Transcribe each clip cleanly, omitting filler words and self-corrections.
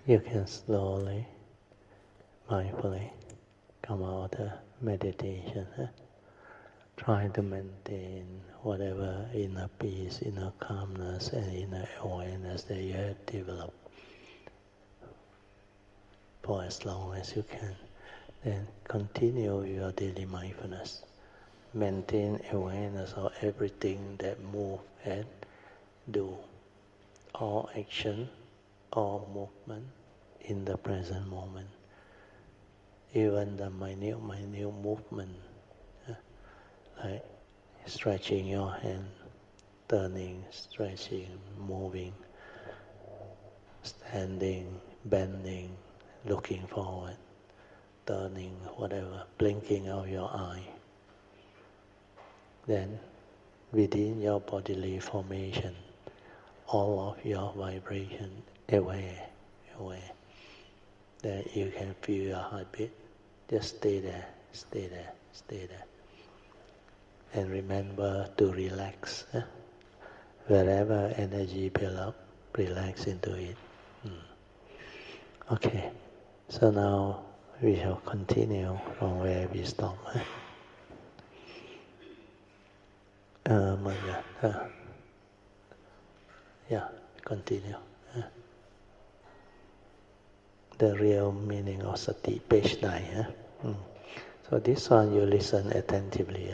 You can slowly, mindfully come out of meditation. Try to maintain whatever inner peace, inner calmness, and inner awareness that you have developed for as long as you can. Then continue your daily mindfulness. Maintain awareness of everything that moves and do. All action, all movement in the present moment. Even the minute movement, like stretching your hand, turning, stretching, moving, standing, bending, looking forward, turning, whatever, blinking of your eye. Then, within your bodily formation, all of your vibration, aware, that you can feel your heartbeat. Just stay there. And remember to relax. Wherever energy builds up, relax into it. Okay, so now we shall continue from where we stop. Yeah, continue. The real meaning of sati, page 9. So this one you listen attentively.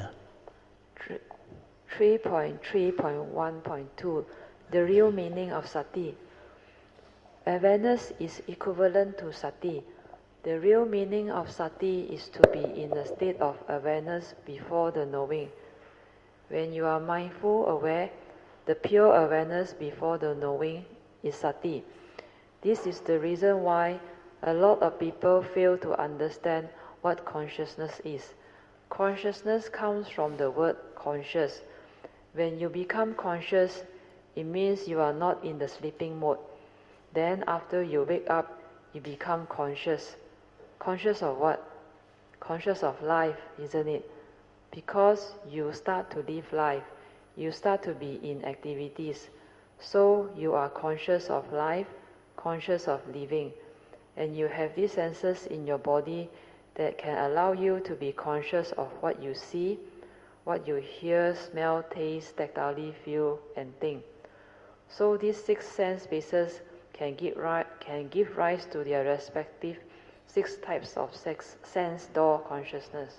3.3.1.2 The real meaning of sati. Awareness is equivalent to sati. The real meaning of sati is to be in a state of awareness before the knowing. When you are mindful, aware, the pure awareness before the knowing is sati. This is the reason why a lot of people fail to understand what consciousness is. Consciousness comes from the word conscious. When you become conscious, it means you are not in the sleeping mode. Then after you wake up, you become conscious. Conscious of what? Conscious of life, isn't it? Because you start to live life, you start to be in activities. So you are conscious of life, conscious of living. And you have these senses in your body that can allow you to be conscious of what you see, what you hear, smell, taste, tactilely feel, and think. So these 6 sense bases can give rise to their respective 6 types of sense door consciousness.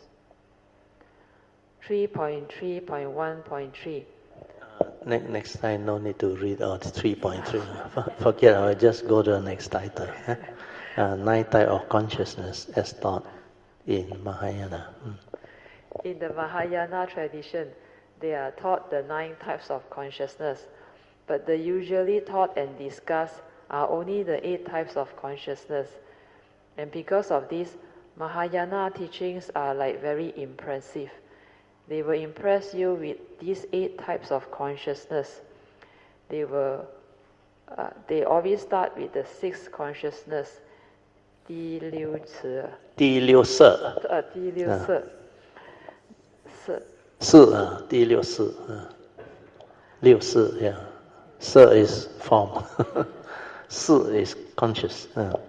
3.3.1.3 Next time, no need to read all 3.3. Forget, I'll just go to the next title. 9 types of consciousness as taught in Mahayana. In the Mahayana tradition, they are taught the 9 types of consciousness, but the usually taught and discussed are only the 8 types of consciousness. And because of this, Mahayana teachings are like very impressive. They will impress you with these 8 types of consciousness. They always start with the 6th consciousness, 第六次， 第六色， 第六色， 第六色，六色 yeah. 色 is form, 色 is conscious.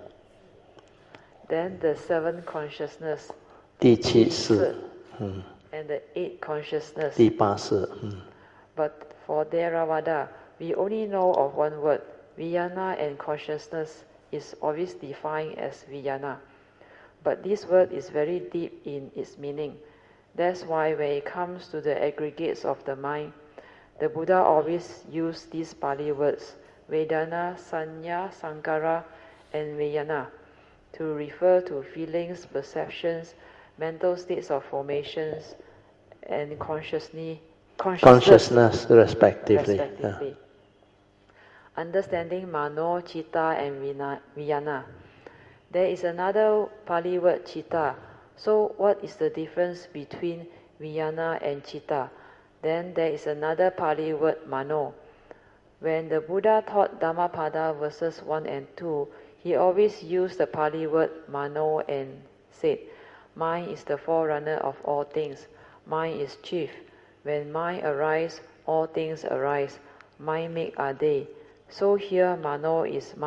Then the 7th consciousness, 第七色 and the 8th consciousness, 第八色 But for Theravada, we only know of one word. Vijnana and consciousness is always defined as vijnana. But this word is very deep in its meaning. That's why when it comes to the aggregates of the mind, the Buddha always used these Pali words, Vedana, Sanya, Sankara, and Vijnana, to refer to feelings, perceptions, mental states of formations, and consciousness respectively. Yeah. Understanding Mano, Chitta, and Vijnana. There is another Pali word, Chitta. So what is the difference between Vijnana and Chitta? Then there is another Pali word, Mano. When the Buddha taught Dhammapada verses 1 and 2, he always used the Pali word Mano and said, mind is the forerunner of all things. Mind is chief. When mind arises, all things arise. Mind make are they. So here Mano is mind.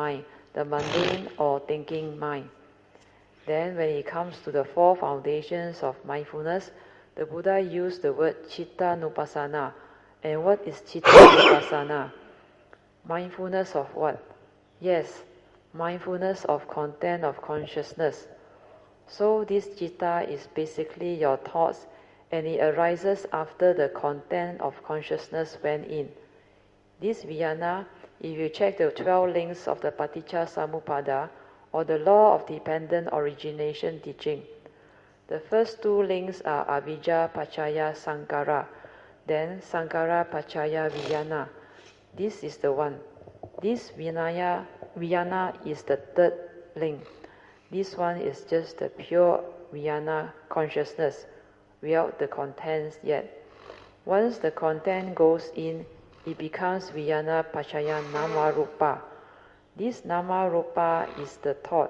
the mundane or thinking mind. Then when it comes to the four foundations of mindfulness, the Buddha used the word Citta Nupassana. And what is Citta Nupassana? Mindfulness of what? Yes, mindfulness of content of consciousness. So this citta is basically your thoughts, and it arises after the content of consciousness went in. This vijnana, if you check the 12 links of the Paticca Samuppada or the law of dependent origination teaching, the first two links are avijja paccaya sankhara, then sankhara paccaya vijnana. This is the one. This vijnana is the third link. This one is just the pure vijnana consciousness without the contents yet. Once the content goes in, it becomes vijnana paccaya nama rupa. This nama rupa is the thought,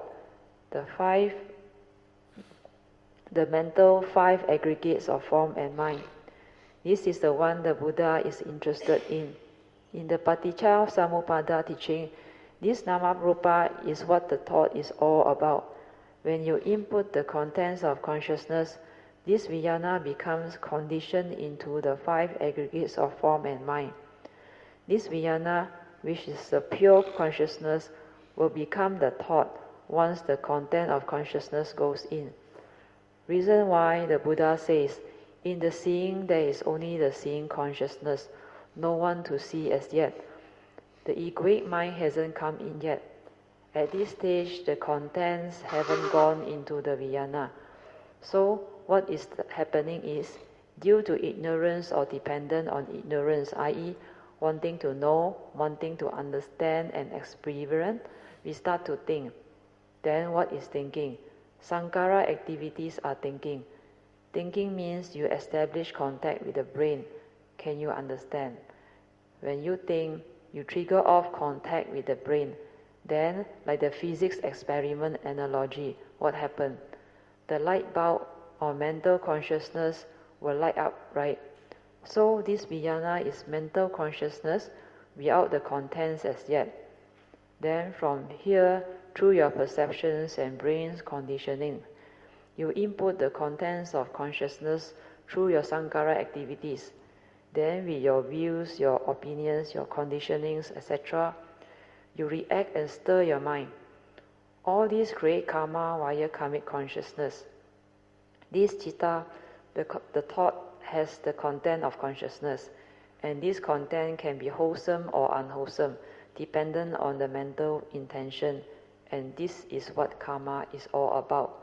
the mental five aggregates of form and mind. This is the one the Buddha is interested in. In the Paticca Samuppada teaching, this nama rupa is what the thought is all about. When you input the contents of consciousness, this vijnana becomes conditioned into the five aggregates of form and mind. This vijnana, which is the pure consciousness, will become the thought once the content of consciousness goes in. Reason why the Buddha says, in the seeing there is only the seeing consciousness, no one to see as yet. The egoic mind hasn't come in yet. At this stage, the contents haven't gone into the vijnana. So, what is happening is, due to ignorance or dependent on ignorance, i.e., wanting to know, wanting to understand and experience, we start to think. Then what is thinking? Sankhara activities are thinking. Thinking means you establish contact with the brain. Can you understand? When you think, you trigger off contact with the brain. Then, like the physics experiment analogy, what happened? The light bulb or mental consciousness will light up, right? So this vijnana is mental consciousness without the contents as yet. Then from here, through your perceptions and brain's conditioning, you input the contents of consciousness through your sankhara activities. Then with your views, your opinions, your conditionings, etc., you react and stir your mind. All these create karma via karmic consciousness. This citta, the thought, has the content of consciousness, and this content can be wholesome or unwholesome, dependent on the mental intention, and this is what karma is all about.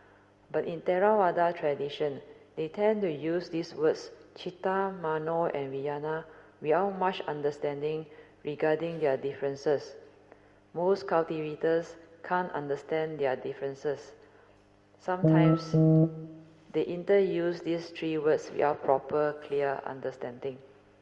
But in Theravada tradition, they tend to use these words citta, mano, and vijnana without much understanding regarding their differences. Most cultivators can't understand their differences. Sometimes they interuse these three words without proper, clear understanding.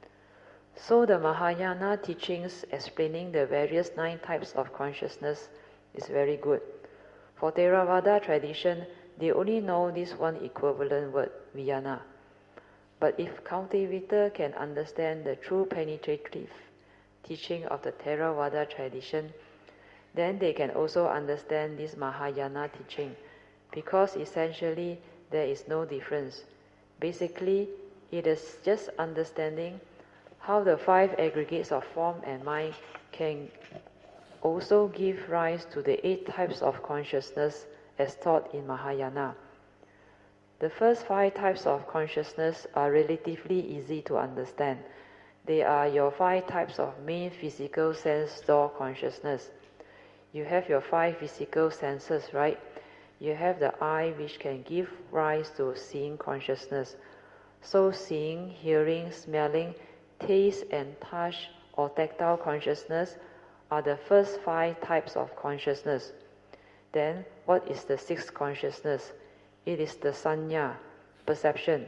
So the Mahayana teachings explaining the various 9 types of consciousness is very good. For Theravada tradition, they only know this one equivalent word, vijnana. But if cultivator can understand the true penetrative teaching of the Theravada tradition, then they can also understand this Mahayana teaching, because essentially there is no difference. Basically, it is just understanding how the 5 aggregates of form and mind can also give rise to the 8 types of consciousness as taught in Mahayana. The first 5 types of consciousness are relatively easy to understand. They are your 5 types of main physical sense door consciousness. You have your 5 physical senses, right? You have the eye, which can give rise to seeing consciousness. So seeing, hearing, smelling, taste and touch or tactile consciousness are the first 5 types of consciousness. Then what is the 6th consciousness? It is the sanya, perception.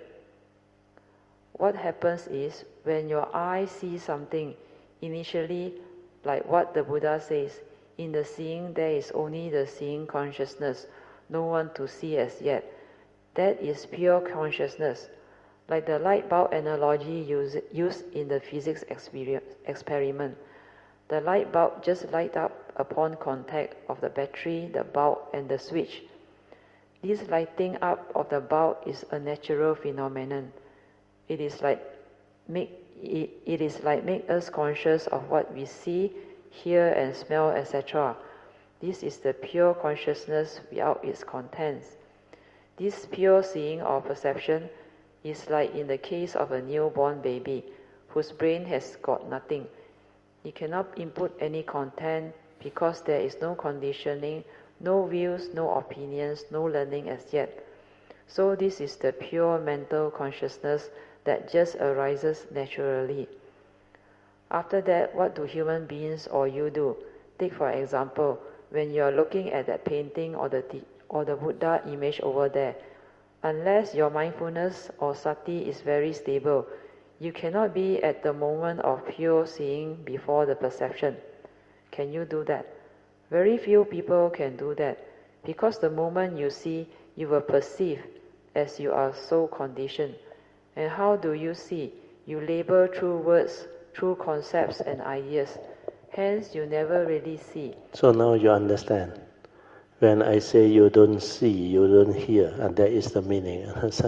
What happens is, when your eye sees something, initially, like what the Buddha says, in the seeing there is only the seeing consciousness, no one to see as yet. That is pure consciousness. Like the light bulb analogy used in the physics experiment. The light bulb just light up upon contact of the battery, the bulb, and the switch. This lighting up of the bulb is a natural phenomenon. It is like make us conscious of what we see, hear, and smell, etc. This is the pure consciousness without its contents. This pure seeing or perception is like in the case of a newborn baby whose brain has got nothing. He cannot input any content because there is no conditioning, no views, no opinions, no learning as yet. So this is the pure mental consciousness that just arises naturally. After that, what do human beings or you do? Take for example, when you are looking at that painting or the Buddha image over there, unless your mindfulness or sati is very stable, you cannot be at the moment of pure seeing before the perception. Can you do that? Very few people can do that, because the moment you see, you will perceive as you are so conditioned. And how do you see? You label through words, through concepts and ideas. Hence, you never really see. So now you understand. When I say you don't see, you don't hear, and that is the meaning.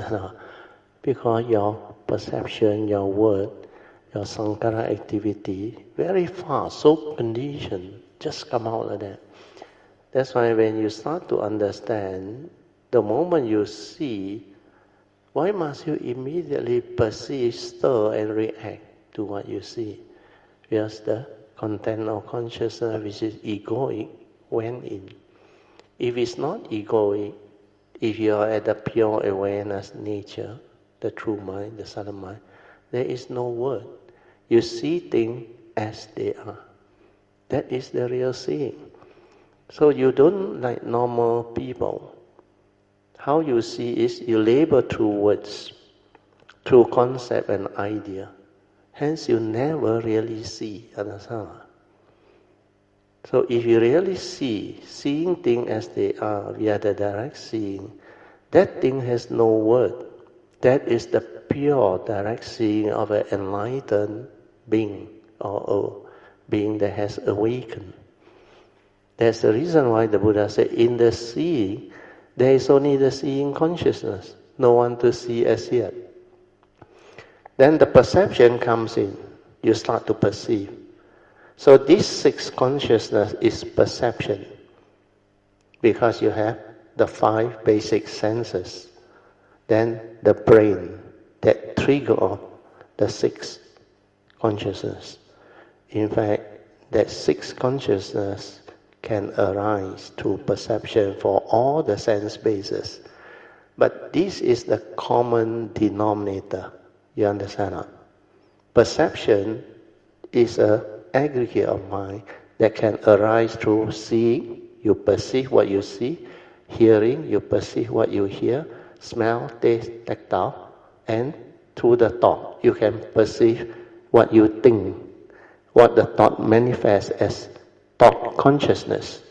Because your perception, your word, your sankhara activity, very fast, so conditioned, just come out like that. That's why when you start to understand, the moment you see, why must you immediately perceive, stir, and react to what you see? Because the content of consciousness, which is egoic, went in. If it's not egoic, if you are at the pure awareness nature, the true mind, the subtle mind, there is no word. You see things as they are. That is the real seeing. So you don't like normal people. How you see is you label through words, through concept and idea. Hence you never really see, understand? So if you really see, seeing things as they are via the direct seeing, that thing has no word. That is the pure direct seeing of an enlightened being or a being that has awakened. That's the reason why the Buddha said, in the seeing, there is only the seeing consciousness, no one to see as yet. Then the perception comes in, you start to perceive. So this sixth consciousness is perception, because you have the five basic senses. Then the brain, that trigger the sixth consciousness. In fact, that sixth consciousness can arise through perception for all the sense bases. But this is the common denominator. You understand that? Perception is an aggregate of mind that can arise through seeing, you perceive what you see, hearing, you perceive what you hear, smell, taste, tactile, and through the thought, you can perceive what you think, what the thought manifests as thought consciousness.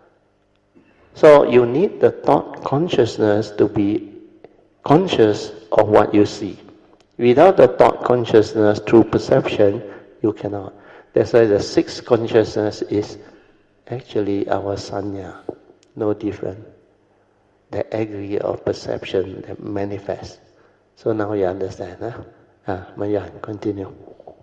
So you need the thought consciousness to be conscious of what you see. Without the thought consciousness through perception, you cannot. That's why the sixth consciousness is actually our sanya, no different. The aggregate of perception that manifests. So now you understand, huh? Mayan, continue.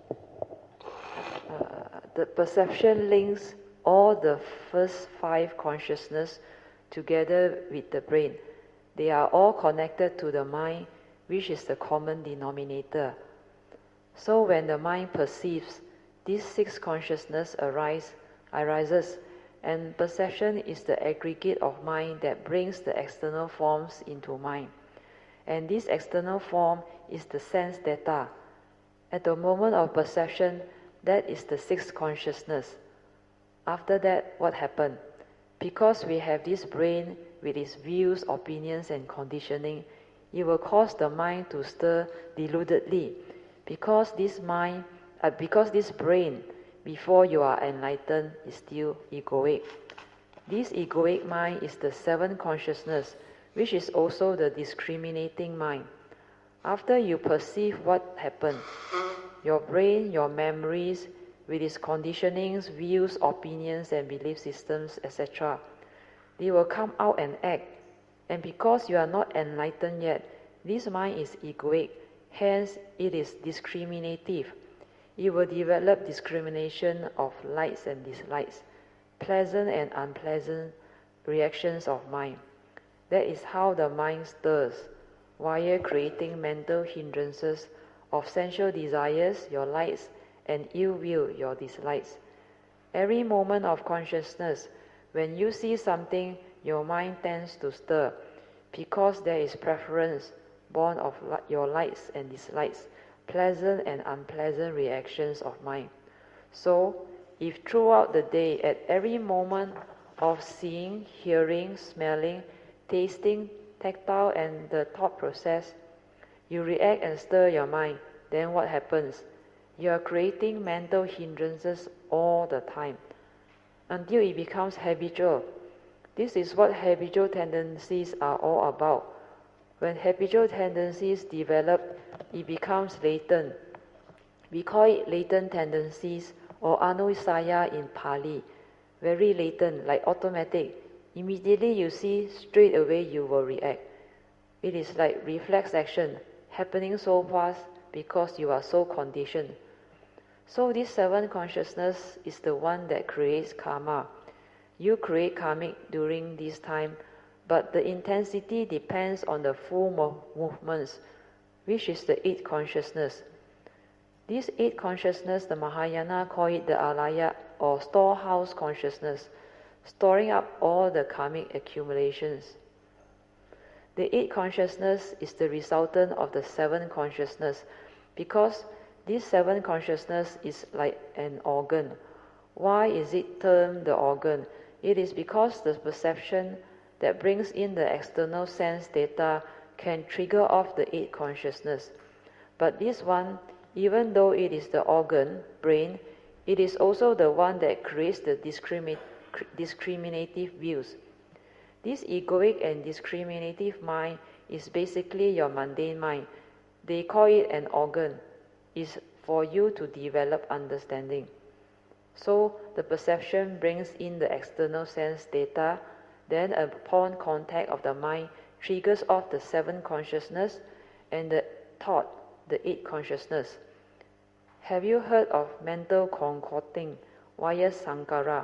The perception links all the first five consciousness together with the brain. They are all connected to the mind, which is the common denominator. So when the mind perceives, this sixth consciousness arises, and perception is the aggregate of mind that brings the external forms into mind. And this external form is the sense data. At the moment of perception, that is the sixth consciousness. After that, what happened? Because we have this brain with its views, opinions, and conditioning, it will cause the mind to stir deludedly. Because this brain, before you are enlightened, is still egoic. This egoic mind is the seventh consciousness, which is also the discriminating mind. After you perceive what happened, your brain, your memories, with its conditionings, views, opinions, and belief systems, etc. They will come out and act. And because you are not enlightened yet, this mind is egoic, hence it is discriminative. It will develop discrimination of likes and dislikes, pleasant and unpleasant reactions of mind. That is how the mind stirs, via creating mental hindrances of sensual desires, your likes, and ill will, your dislikes. Every moment of consciousness, when you see something, your mind tends to stir, because there is preference born of your likes and dislikes, pleasant and unpleasant reactions of mind. So, if throughout the day, at every moment of seeing, hearing, smelling, tasting, tactile, and the thought process, you react and stir your mind, then what happens? You are creating mental hindrances all the time, until it becomes habitual. This is what habitual tendencies are all about. When habitual tendencies develop, it becomes latent. We call it latent tendencies, or anusaya in Pali. Very latent, like automatic. Immediately you see, straight away you will react. It is like reflex action, happening so fast because you are so conditioned. So this seven consciousness is the one that creates karma. You create karmic during this time, but the intensity depends on the full movements, which is the eight consciousness. This eight consciousness, the Mahayana call it the alaya, or storehouse consciousness, storing up all the karmic accumulations. The eight consciousness is the resultant of the seven consciousness, because this seven consciousness is like an organ. Why is it termed the organ? It is because the perception that brings in the external sense data can trigger off the eight consciousness. But this one, even though it is the organ, brain, it is also the one that creates the discriminative views. This egoic and discriminative mind is basically your mundane mind. They call it an organ. It's for you to develop understanding. So the perception brings in the external sense data, then upon contact of the mind, triggers off the seven consciousness and the thought, the eight consciousness. Have you heard of mental concocting via sankara?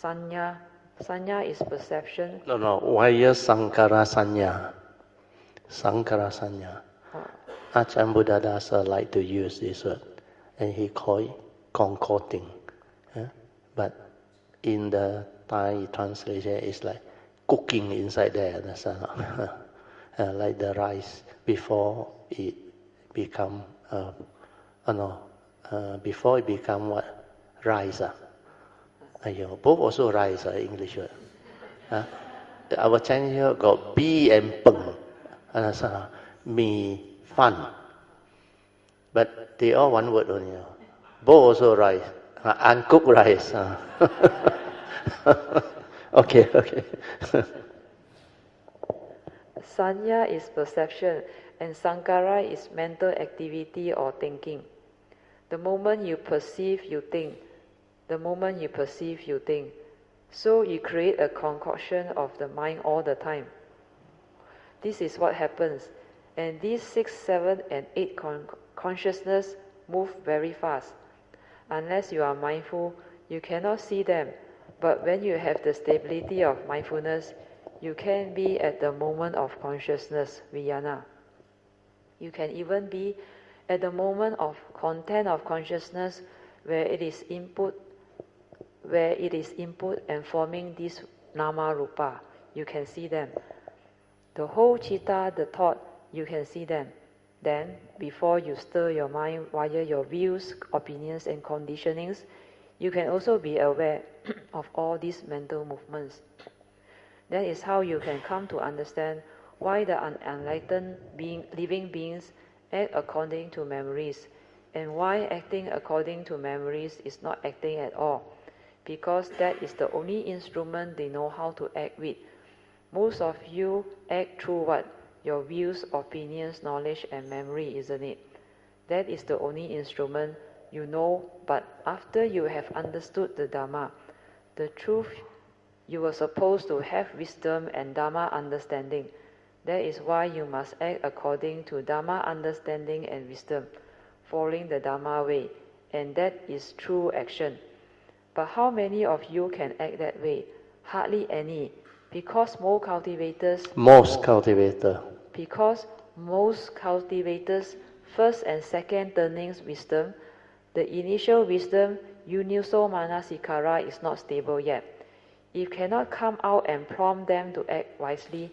Sanya is perception. No, via sankara sanya. Sankara sanya. Ajahn Buddhadasa like to use this word, and he called it concocting. But in the Thai translation, it's like cooking inside there. That's like the rice before it become before it become what? Rice. Both also rice, English word. Our Chinese here got bi and peng. Mi, fan. But they all one word only. Both also rice. Uncooked rice. Okay. Sanya is perception, and sankara is mental activity or thinking. The moment you perceive, you think. The moment you perceive, you think. So you create a concoction of the mind all the time. This is what happens. And these 6, 7, and 8 consciousness move very fast. Unless you are mindful, you cannot see them. But when you have the stability of mindfulness, you can be at the moment of consciousness, vijnana. You can even be at the moment of content of consciousness where it is input and forming this nama rupa. You can see them. The whole citta, the thought, you can see them. Then, before you stir your mind via your views, opinions, and conditionings, you can also be aware of all these mental movements. That is how you can come to understand why the unenlightened living beings act according to memories, and why acting according to memories is not acting at all, because that is the only instrument they know how to act with. Most of you act through what? Your views, opinions, knowledge, and memory, isn't it? That is the only instrument you know, but after you have understood the Dhamma, the truth, you were supposed to have wisdom and Dhamma understanding. That is why you must act according to Dhamma understanding and wisdom, following the Dhamma way, and that is true action. But how many of you can act that way? Hardly any, because most cultivators first and second turnings wisdom, the initial wisdom, Yuniso Manasikara, is not stable yet. It cannot come out and prompt them to act wisely.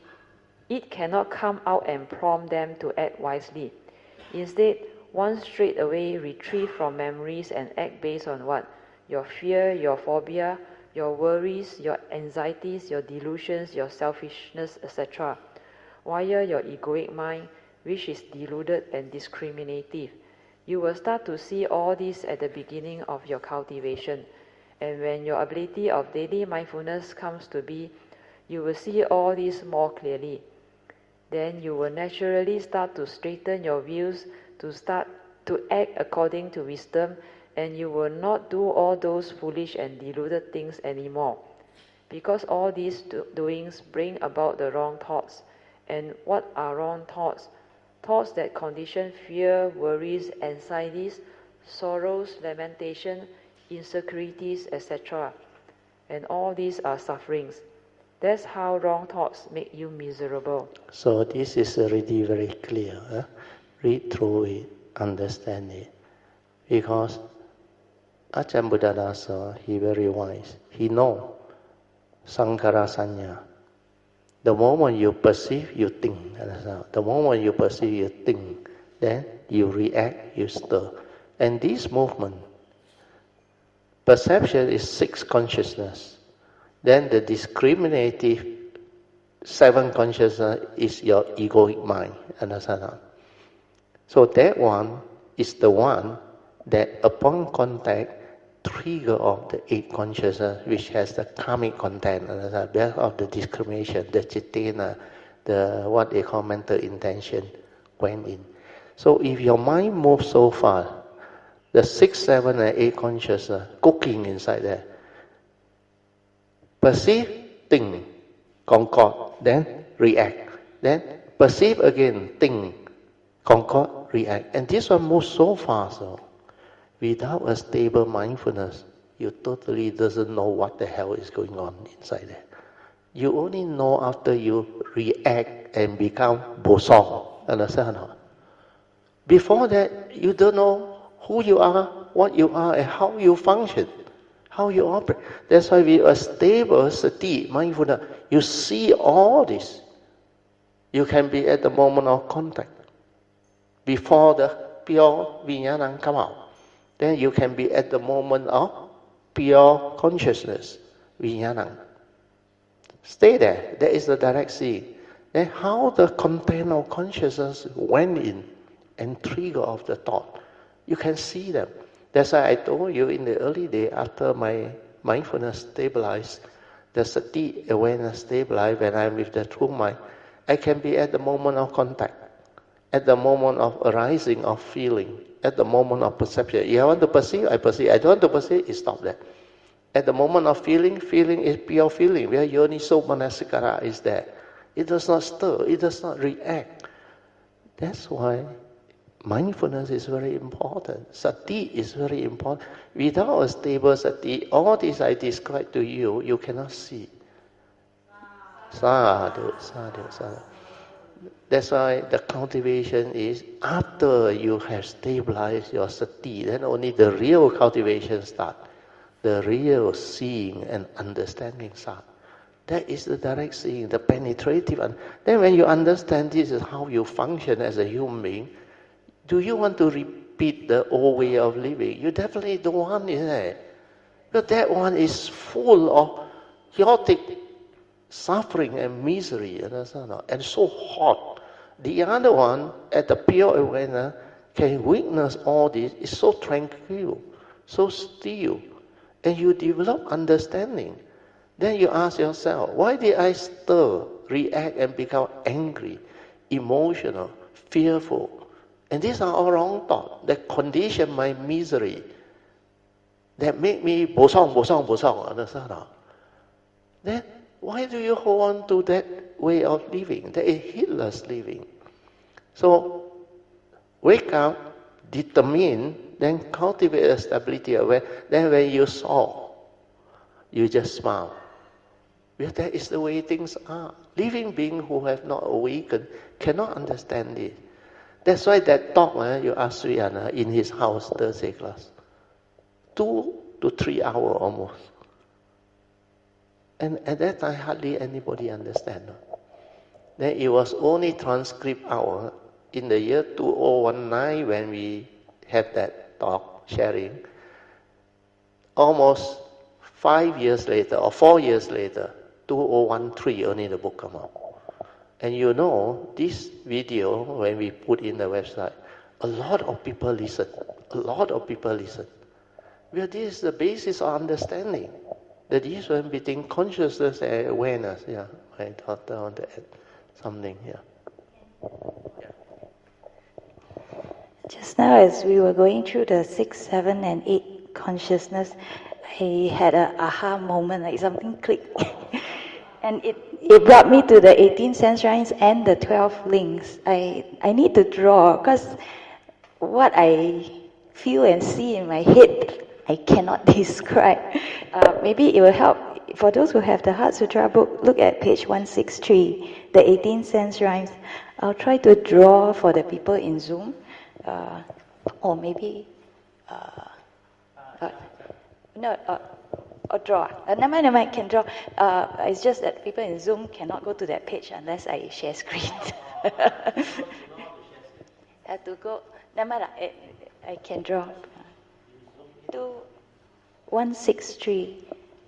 Instead, one straight away retrieve from memories and act based on what? Your fear, your phobia, your worries, your anxieties, your delusions, your selfishness, etc. Via your egoic mind, which is deluded and discriminative. You will start to see all this at the beginning of your cultivation. And when your ability of daily mindfulness comes to be, you will see all this more clearly. Then you will naturally start to straighten your views, to start to act according to wisdom, and you will not do all those foolish and deluded things anymore. Because all these doings bring about the wrong thoughts. And what are wrong thoughts? Thoughts that condition fear, worries, anxieties, sorrows, lamentation, insecurities, etc. And all these are sufferings. That's how wrong thoughts make you miserable. So this is already very clear. Read through it, understand it. Because Ajahn Buddhadasa, he very wise. He know Sankhara Sanya. The moment you perceive, you think. The moment you perceive, you think. Then you react, you stir. And this movement, perception is 6 consciousness. Then the discriminative 7 consciousness is your egoic mind. Understand? So that one is the one that upon contact trigger of the 8 consciousness, which has the karmic content, because of the discrimination, the citena, the what they call mental intention went in. So if your mind moves so far, the 6, 7, and 8 consciousness cooking inside there. Perceive, think, concord, then react. Then perceive again, think, concord, react. And this one moves so fast. So without a stable mindfulness, you totally doesn't know what the hell is going on inside there. You only know after you react and become bosong. Understand or not? Before that, you don't know who you are, what you are, and how you function, how you operate. That's why with a stable sati, mindfulness, you see all this. You can be at the moment of contact. Before the pure vijnana come out. Then you can be at the moment of pure consciousness, vijnana. Stay there. That is the direct seeing. Then how the content of consciousness went in and trigger of the thought. You can see them. That's why I told you in the early day, after my mindfulness stabilized, the sati awareness stabilized, when I'm with the true mind, I can be at the moment of contact, at the moment of arising of feeling, at the moment of perception. If I want to perceive, I perceive. I don't want to perceive, it stops there. At the moment of feeling, feeling is pure feeling, where yoniso manasikara is there. It does not stir, it does not react. That's why mindfulness is very important. Sati is very important. Without a stable sati, all this I described to you, you cannot see. Sadhu, sadhu, sadhu. That's why the cultivation is after you have stabilized your sati, then only the real cultivation starts. The real seeing and understanding starts. That is the direct seeing, the penetrative. Then when you understand this is how you function as a human being, do you want to repeat the old way of living? You definitely don't want it. But that one is full of chaotic suffering and misery, and so hot. The other one, at the pure awareness, can witness all this. It's so tranquil, so still. And you develop understanding. Then you ask yourself, why did I stir, react, and become angry, emotional, fearful, And these are all wrong thoughts that condition my misery, that make me bosong, understand? Then why do you hold on to that way of living? That is heedless living. So wake up, determine, then cultivate a stability aware. Then when you saw, you just smile. Because that is the way things are. Living beings who have not awakened cannot understand it. That's why that talk you asked Sri Anna in his house, Thursday class, 2 to 3 hours almost. And at that time, hardly anybody understand. Then it was only transcript out in the year 2019 when we had that talk, sharing. Almost 5 years later, or 4 years later, 2013, only the book come out. And you know, this video, when we put in the website, a lot of people listen. Well, this is the basis of understanding. The difference between consciousness and awareness. Yeah, my daughter want to add something here. Yeah. Just now, as we were going through the 6, 7, and 8 consciousness, I had an aha moment, like something clicked. And it brought me to the 18 sense lines and the 12 links. I need to draw, because what I feel and see in my head, I cannot describe. Maybe it will help. For those who have the Heart Sutra book, look at page 163, the 18 sense rhymes. I'll try to draw for the people in Zoom, or maybe, or draw. Never mind, can draw. It's just that people in Zoom cannot go to that page unless I share screen. Have to go. Never mind, I can draw. 163.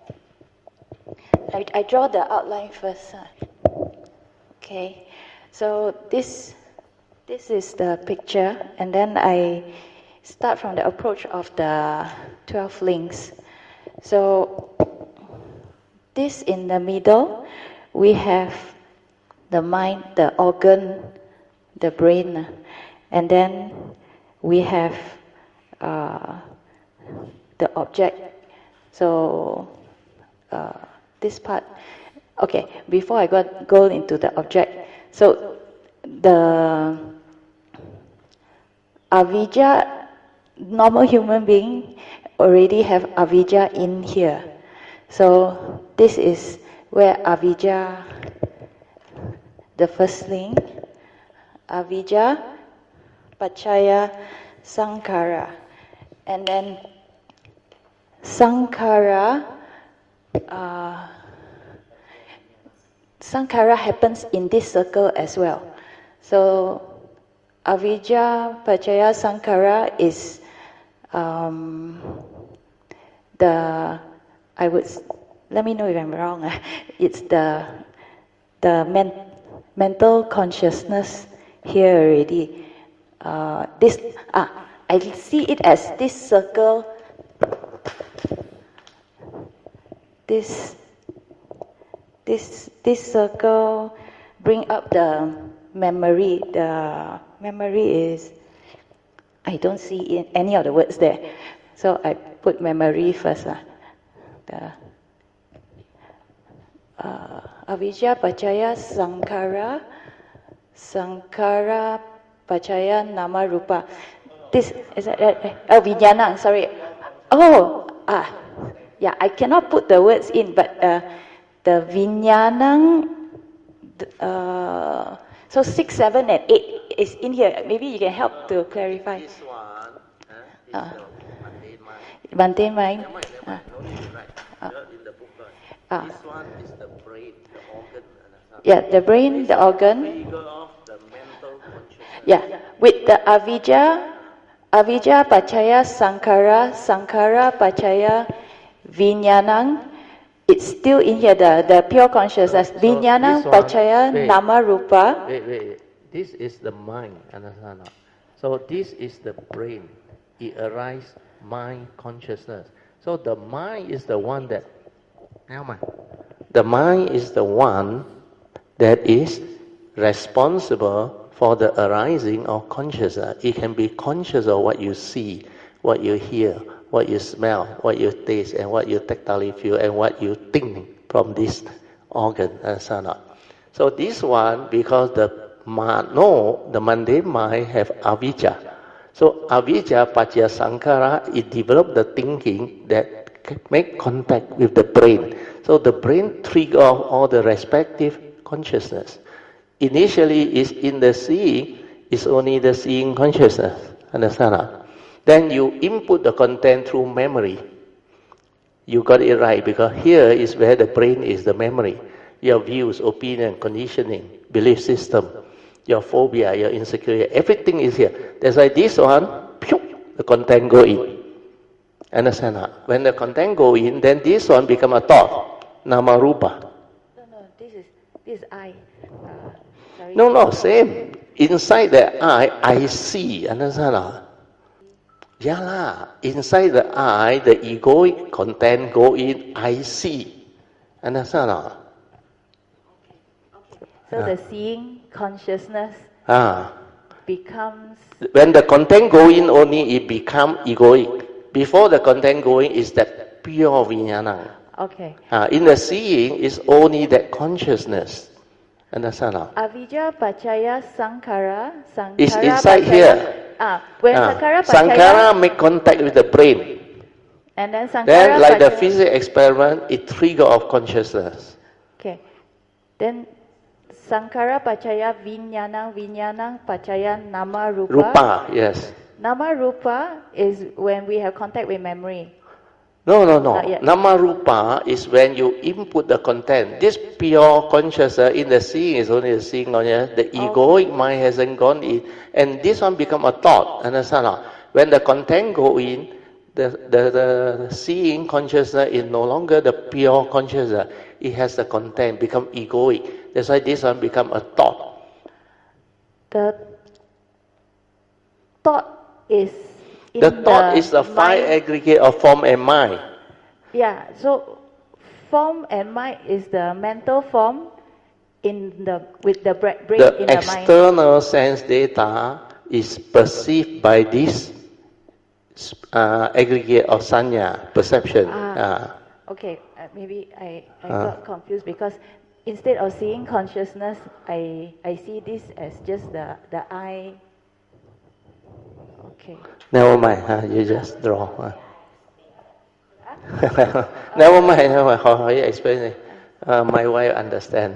I draw the outline first. Okay, so this is the picture, and then I start from the approach of the 12 links. So this in the middle, we have the mind, the organ, the brain, and then we have the object. So this part, okay, before I go into the object, so the avijja, normal human being already have avijja in here. So this is where avijja, the first link, avijja, paccaya, sankhara, and then sankhara happens in this circle as well. So avijja, paccaya, sankhara is let me know if I'm wrong. It's the mental consciousness here already. I see it as this circle. This circle bring up the memory. The memory is, I don't see any of the words there, so I put memory first. The avijja, paccaya, sankhara, paccaya, nama, rupa. This is vijnana. Sorry. Yeah, I cannot put the words in, but the vijnana. So 6, 7, and 8 is in here. Maybe you can help to clarify. This one is the mundane mind. In the book, this one is the brain, the organ. Yeah, the brain, the organ. Figure of the mental consciousness. Yeah, with the avijja, paccaya, sankhara, paccaya, vijnana. It's still in here, the pure consciousness. Vijnana, paccaya, nama, rupa. Wait. This is the mind, understand? So this is the brain. It arises mind consciousness. So the mind is the one that. The mind is the one that is responsible for the arising of consciousness. It can be conscious of what you see, what you hear, what you smell, what you taste, and what you tactily feel, and what you think from this organ, and so on. So this one, because the mundane mind have avijja. So avijja, paccaya sankhara, it developed the thinking that make contact with the brain. So the brain trigger off all the respective consciousness. Initially, is in the seeing, is only the seeing consciousness. Understand? Then you input the content through memory. You got it right, because here is where the brain is the memory. Your views, opinion, conditioning, belief system, your phobia, your insecurity, everything is here. That's why this one, the content go in. Understand? When the content go in, then this one become a thought, nama rupa. No, this is I. Sorry. No, same. Inside the I see. Understand? Yeah lah. Inside the I, the egoic content go in, I see. Understand? So the seeing consciousness becomes... When the content go in only, it become egoic. Before the content going is that pure vijnana. Okay. In the seeing is only that consciousness. Understand? Avijja paccaya sankhara. It's inside here. When sankhara paccaya... Sankhara make contact with the brain. And then sankhara Then, like the paccaya... physics experiment, it trigger off consciousness. Okay. Then sankhara paccaya vijnana, vijnana paccaya nama rupa. Rupa, yes. Nama rupa is when we have contact with memory. No. Not yet. Nama rupa is when you input the content. This pure consciousness in the seeing is only the seeing on here. The egoic mind hasn't gone in, and this one become a thought. Understand? When the content go in, the seeing consciousness is no longer the pure consciousness. It has the content, become egoic. That's why this one become a thought. The thought is in the thought is the five aggregate of form and mind. Yeah, so form and mind is the mental form with the brain in the mind. The external sense data is perceived by this aggregate of sanya, perception. Okay, maybe I got confused because instead of seeing consciousness, I see this as just the I. Okay. Never mind, you just draw. Never mind, how you explain it? My wife understand.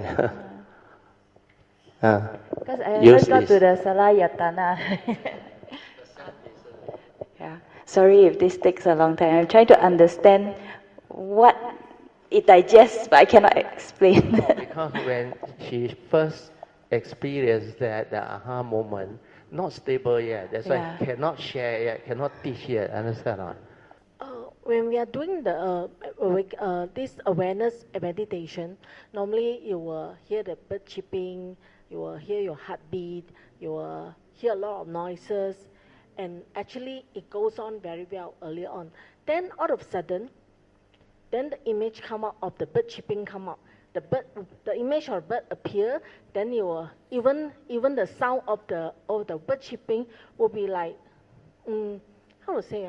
Because I first got to the Salayatana. Yeah. Sorry if this takes a long time. I'm trying to understand what it digests, but I cannot explain. Because when she first experienced that, the aha moment, not stable yet. That's why cannot share yet, cannot teach yet. Understand or not? When we are doing the this awareness meditation, normally you will hear the bird chirping, you will hear your heartbeat, you will hear a lot of noises, and actually it goes on very well earlier on. Then all of a sudden, then the image come out of the bird chirping come out. The image of the bird appear, then you will even the sound of the bird chirping will be like how to say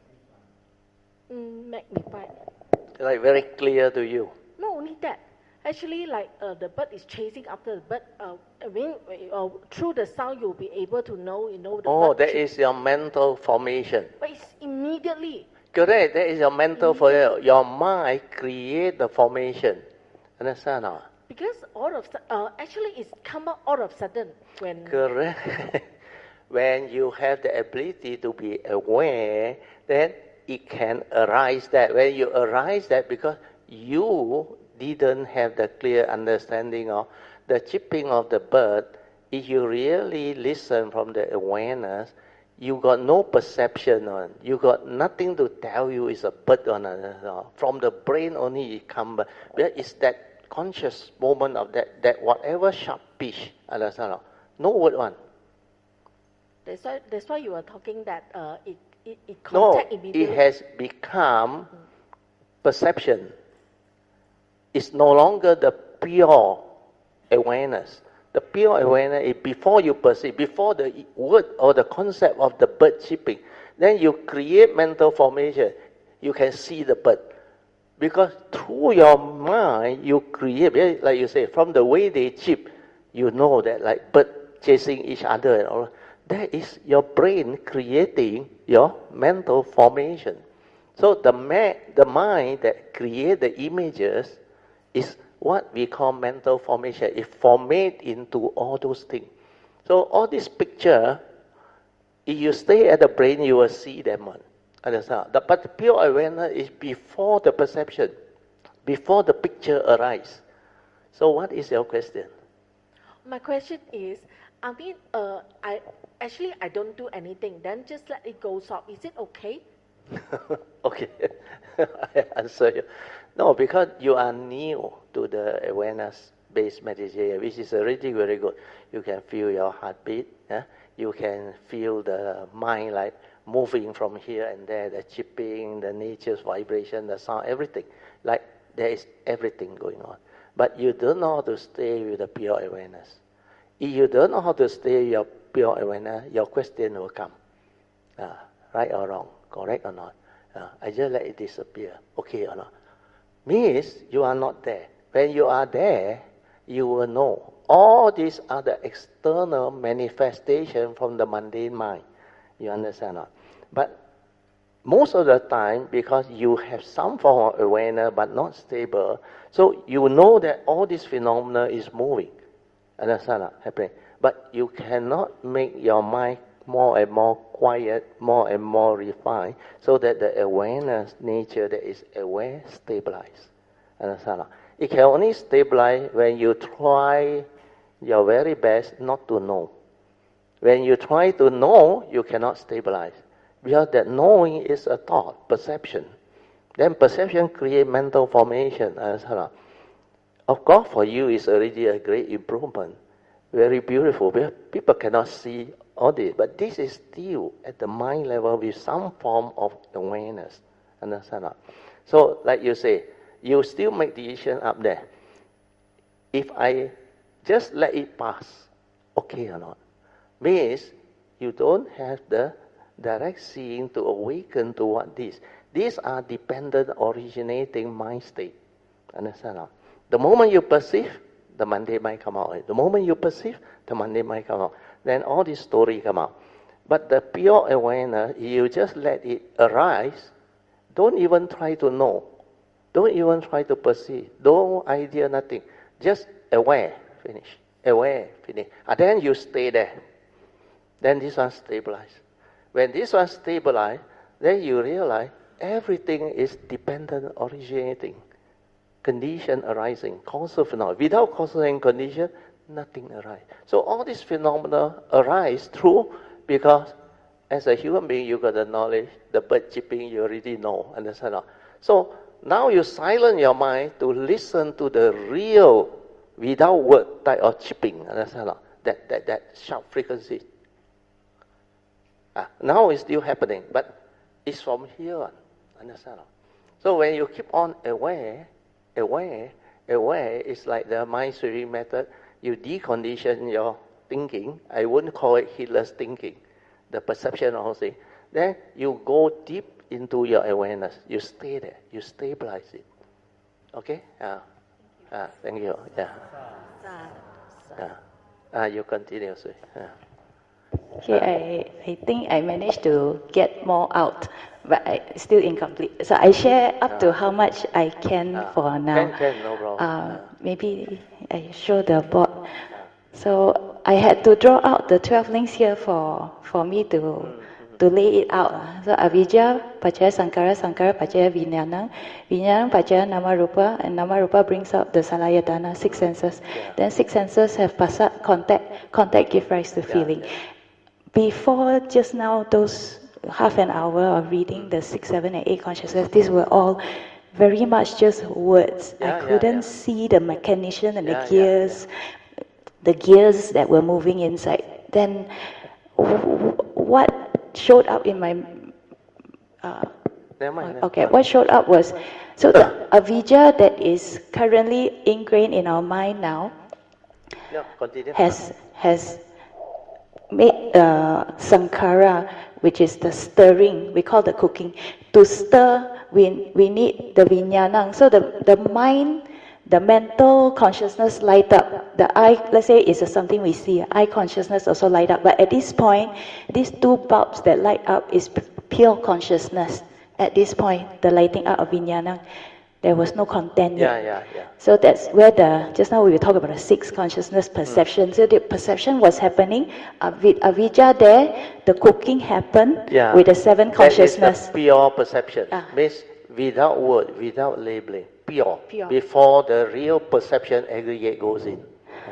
magnified. Like very clear to you. Not only that, actually like the bird is chasing after the bird. Through the sound you'll be able to know the bird. That is your mental formation. But it's immediately. Correct, that is your mental formation. Your mind create the formation. Understand or not? Because actually it's come out all of a sudden when... Correct. When you have the ability to be aware, then it can arise that. When you arise that, because you didn't have the clear understanding of the chirping of the bird, if you really listen from the awareness, you got no perception on. You got nothing to tell you it's a bird or not. From the brain only it comes. But it's that conscious moment of that whatever sharp pitch, understand? No word one. That's why you were talking that it contact immediately. It has become perception. It's no longer the pure awareness. The pure awareness is before you perceive, before the word or the concept of the bird chirping. Then you create mental formation. You can see the bird. Because through your mind, you create, like you say, from the way they chirp, you know that like birds chasing each other and all. That is your brain creating your mental formation. So the mind that creates the images is what we call mental formation. It formates into all those things. So all this picture, if you stay at the brain, you will see them one. Understand? But the pure awareness is before the perception, before the picture arises. So what is your question? My question is, I mean, I don't do anything, then just let it go off. Is it okay? Okay, I answer you. No, because you are new to the awareness-based meditation, which is already very good. You can feel your heartbeat. Yeah? You can feel the mind like moving from here and there, the chirping, the nature's vibration, the sound, everything. Like there is everything going on. But you don't know how to stay with the pure awareness. If you don't know how to stay with your pure awareness, your question will come. Right or wrong, correct or not? I just let it disappear, okay or not? Means you are not there. When you are there, you will know. All these are the external manifestation from the mundane mind. You understand or not? But most of the time, because you have some form of awareness but not stable, so you know that all this phenomena is moving. Understand or not? Happening. But you cannot make your mind more and more quiet, more and more refined, so that the awareness nature that is aware stabilize. Understand? It can only stabilize when you try your very best not to know. When you try to know, you cannot stabilize. Because that knowing is a thought, perception. Then perception creates mental formation. Understand? Of course, for you, it's already a great improvement. Very beautiful. People cannot see all this, but this is still at the mind level with some form of awareness. Understand? So, like you say, you still make decision up there. If I just let it pass, okay or not? Means you don't have the direct seeing to awaken to what this. These are dependent originating mind state. Understand? The moment you perceive, the mundane mind come out. The moment you perceive, the mundane mind come out. Then all this story come out. But the pure awareness, you just let it arise. Don't even try to know. Don't even try to perceive. No idea, nothing. Just aware, finish. Aware, finish. And then you stay there. Then this one stabilize. When this one stabilize, then you realize everything is dependent originating. Condition arising, causal phenomena. Without causal and condition, nothing arises. So all these phenomena arise through, because as a human being, you got the knowledge, the bird chirping, you already know, understand? So now you silence your mind to listen to the real, without word type of chirping, understand? That sharp frequency. Now it's still happening, but it's from here on, understand? So when you keep on aware, it's like the mind sweeping method. You decondition your thinking. I wouldn't call it heedless thinking. The perception also. Then you go deep into your awareness. You stay there. You stabilize it. Okay? Thank you. You continue. Okay, I think I managed to get more out, but still incomplete. So I share up to how much I can for now. Can, no problem. Maybe I show the board. So I had to draw out the 12 links here for me to lay it out. So avijja, pacaya sankara, sankara pacaya vijnana, vijnana pacaya namarupa, and namarupa brings out the salayatana, 6 senses. Then 6 senses have pasat, contact give rise to feeling. Before just now, those half an hour of reading the 6, 7, and 8 consciousness, these were all very much just words. I couldn't see the mechanism and the gears that were moving inside. Then what showed up in my what showed up was, so the avijja that is currently ingrained in our mind now, Yeah, continue. has made sankhara, which is the stirring, we call the cooking. To stir, we need the vijnana. So the mind, the mental consciousness light up. The eye, let's say, is something we see. Eye consciousness also light up. But at this point, these two bulbs that light up is pure consciousness. At this point, the lighting up of vijnana, there was no content yet. Yeah. So that's where just now we were talking about the sixth consciousness perception. So the perception was happening. With avijja there, the cooking happened with the seven consciousness. That is the pure perception. Means without word, without labeling. Pure. Before the real perception aggregate goes in.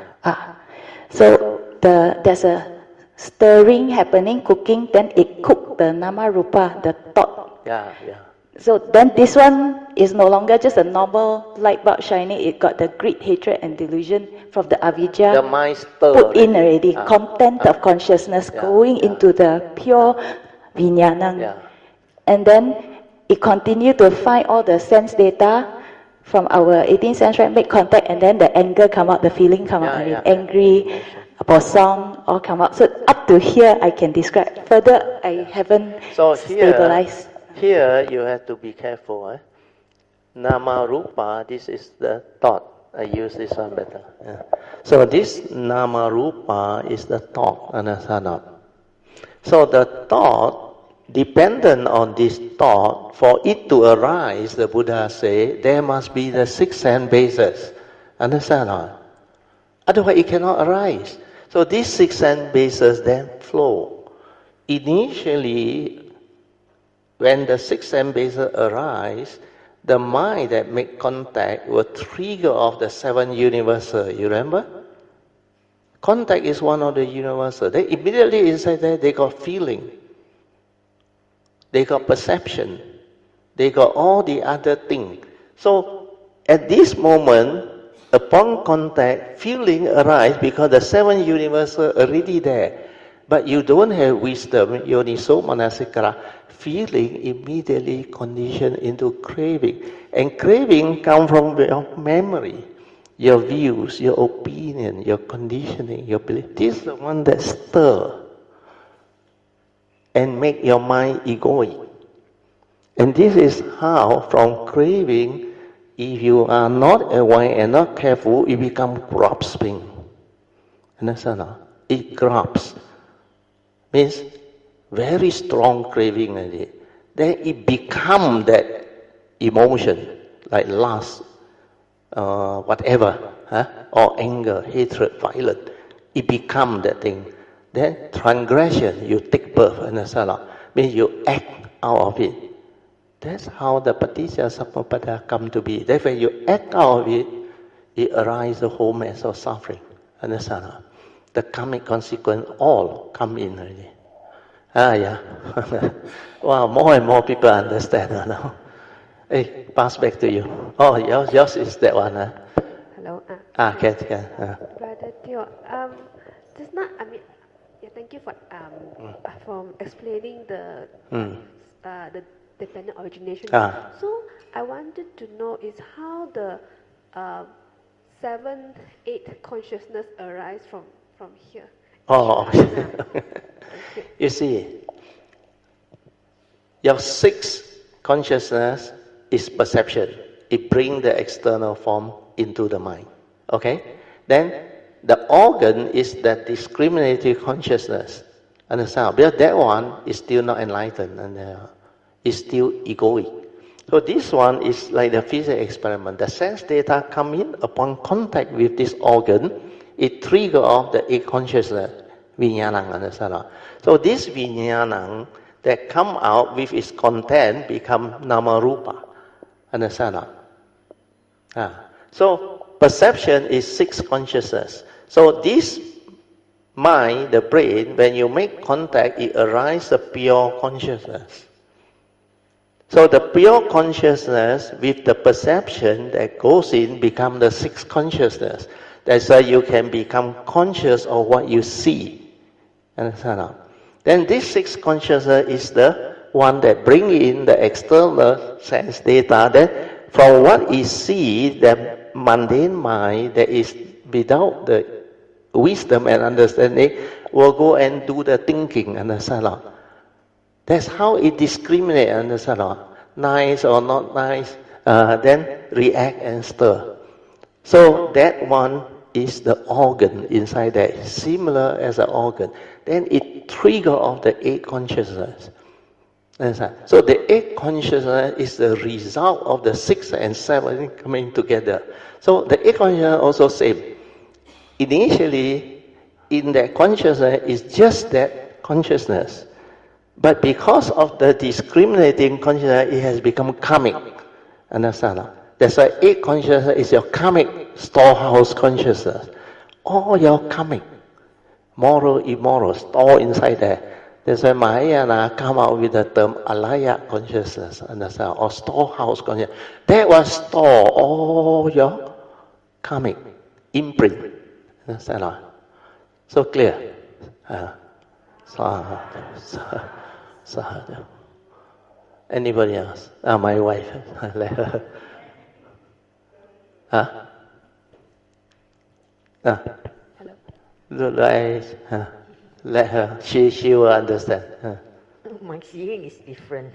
So there's a stirring happening, cooking, then it cooked the nama rupa, the thought. Yeah. So then this one is no longer just a normal light bulb shining. It got the greed, hatred, and delusion from the avijja. The mind stirred. Put in already. Content of consciousness going into the pure vijnana. And then it continued to find all the sense data from our 18 sense, right? Make contact, and then the anger come out, the feeling come out. Angry, posong, all come out. So up to here, I can describe. Further, I haven't stabilized. Here you have to be careful. Nama rupa, this is the thought. I use this one better. So this nama rupa is the thought, anasana. So the thought, dependent on this thought, for it to arise, the Buddha say, there must be the six sense bases. Understand? Otherwise it cannot arise. So these six sense bases then flow. Initially, when the six sense bases arise, the mind that make contact will trigger off the seven universal. You remember? Contact is one of the universal. They immediately inside there, they got feeling. They got perception. They got all the other things. So at this moment, upon contact, feeling arise because the seven universal already there. But you don't have wisdom, yoniso manasikara. Feeling immediately conditioned into craving. And craving comes from your memory, your views, your opinion, your conditioning, your belief. This is the one that stirs and make your mind egoic. And this is how, from craving, if you are not aware and not careful, it becomes grasping. Understand? It grabs. Means very strong craving already. Then it becomes that emotion, like lust, whatever, or anger, hatred, violence. It becomes that thing. Then transgression, you take birth, understand? Means you act out of it. That's how the paticca samuppada come to be. Therefore, you act out of it, it arises the whole mass of suffering. Understand? The karmic consequence all come in already. Wow, more and more people understand now. Hey, pass back to you. Oh, yours is that one. Hello. Can. Brother Teo, just not. Thank you for explaining the dependent origination. So I wanted to know is how the 7, 8 consciousness arise from here. Oh, you see, your 6 consciousness is perception. It brings the external form into the mind. Okay? Then the organ is that discriminative consciousness. Understand? Because that one is still not enlightened and is still egoic. So this one is like the physics experiment. The sense data come in upon contact with this organ. It triggers off the 8 consciousness, vijnana, understand? So this vijnana that come out with its content become nama rupa, understand? So perception is 6 consciousness. So this mind, the brain, when you make contact, it arises a pure consciousness. So the pure consciousness with the perception that goes in become the 6 consciousness. That's why you can become conscious of what you see. Understand? Then this 6 consciousness is the one that brings in the external sense data. That from what is see, the mundane mind that is without the wisdom and understanding, will go and do the thinking, understand? That's how it discriminates, understand? Nice or not nice, then react and stir. So that one is the organ inside there, similar as an organ. Then it trigger off the eight consciousness. So the eight consciousness is the result of the 6 and 7 coming together. So the eight consciousness also same. Initially, in that consciousness is just that consciousness. But because of the discriminating consciousness, it has become karmic. Understand? That's why eight consciousness is your karmic storehouse consciousness. All your karmic, moral, immoral, store inside there. That's why Mahayana come out with the term alaya consciousness, understand? Or storehouse consciousness. That was store all your karmic imprint. Understand? So clear. Anybody else? My wife. Let her. Hello. Let her. She will understand. My seeing is different.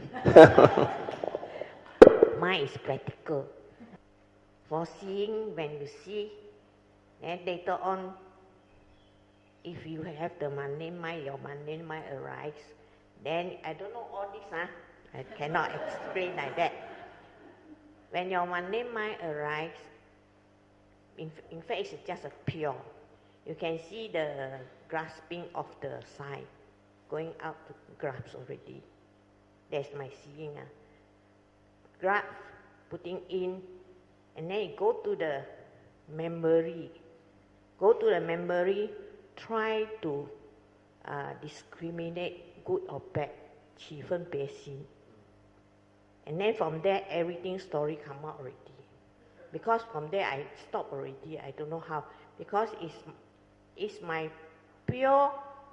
Mine is practical. For seeing, when you see, then later on, if you have the mundane mind, your mundane mind arise. Then I don't know all this, I cannot explain like that. When your mundane mind arises, in fact, it's just a pure. You can see the grasping of the sign, going out to grasp already. That's my seeing. Grasp, putting in, and then you go to the memory. Go to the memory, try to discriminate good or bad, 起分别心. And then from there, everything story come out already. Because from there, I stop already. I don't know how. Because it's my pure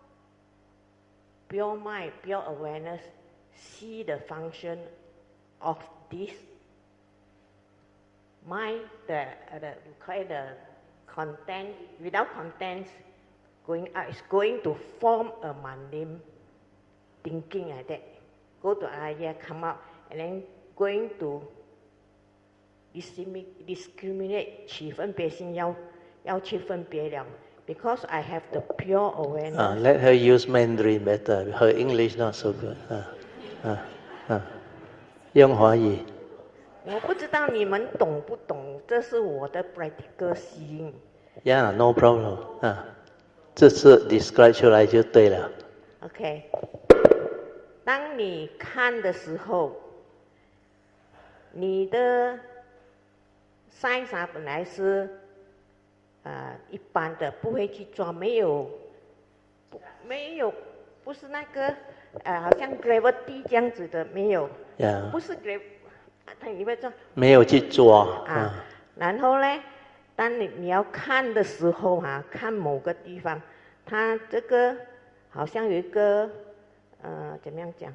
mind, pure awareness, see the function of this mind, the content, without contents, going out, it's going to form a mundane thinking like that. Go to idea, come out, and then going to discriminate 起分别心要去分别了 because I have the pure awareness. Let her use Mandarin better. Her English not so good. 用华语。 我不知道你们懂不懂，这是我的 practical seeing. Yeah, no problem. 这次 describe 出来就对了。 OK， 当你看的时候，你的 size 本来是一般的，不会去抓，没有，不是那个好像 gravity 这样子的，没有， Yeah. 不是 gravity， 你会抓？ 没有去抓。 然后呢，当你要看的时候看某个地方，它这个好像有一个怎么样讲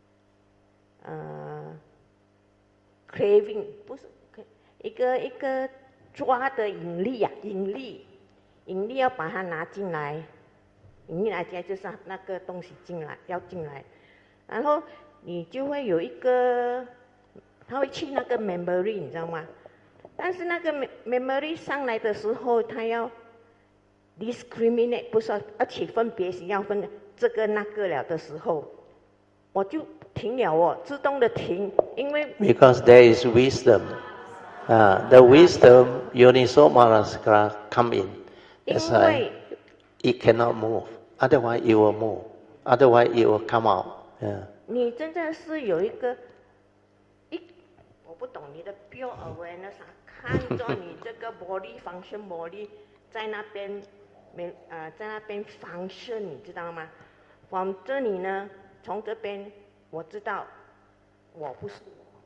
craving 不是一个抓的引力要把它拿进来，引力来接就是那个东西要进来，然后你就会有一个，它会去那个 memory 你知道吗？但是那个 memory 上来的时候，它要 discriminate 不是要起分别心，要分这个那个了的时候，我就停了自动的停，因为 Because there is wisdom. The wisdom Yoniso Manasikara come in. That's why it cannot move. Otherwise it will move. Otherwise it will come out. Yeah. 你真正是有一个我不懂你的 pure awareness 看着你这个 body function body 在那边function 你知道吗？ from 这里呢，从这边我知道我不是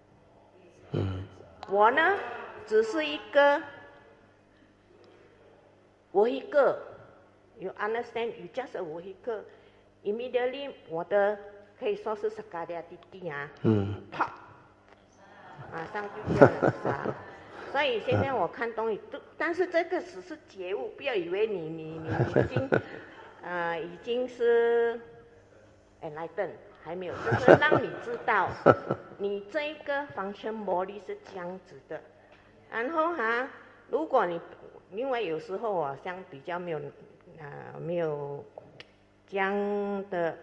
我呢只是一个 vehicle. You understand? You just a vehicle. Immediately 我的可以说是萨嘎利亚弟弟啪马上就这样了所以现在我看东西，但是这个只是觉悟，不要以为你已经是 enlightened， 还没有，就是让你知道，你这个function body 是这样子的。然后如果你因为有时候我像比较没有这样的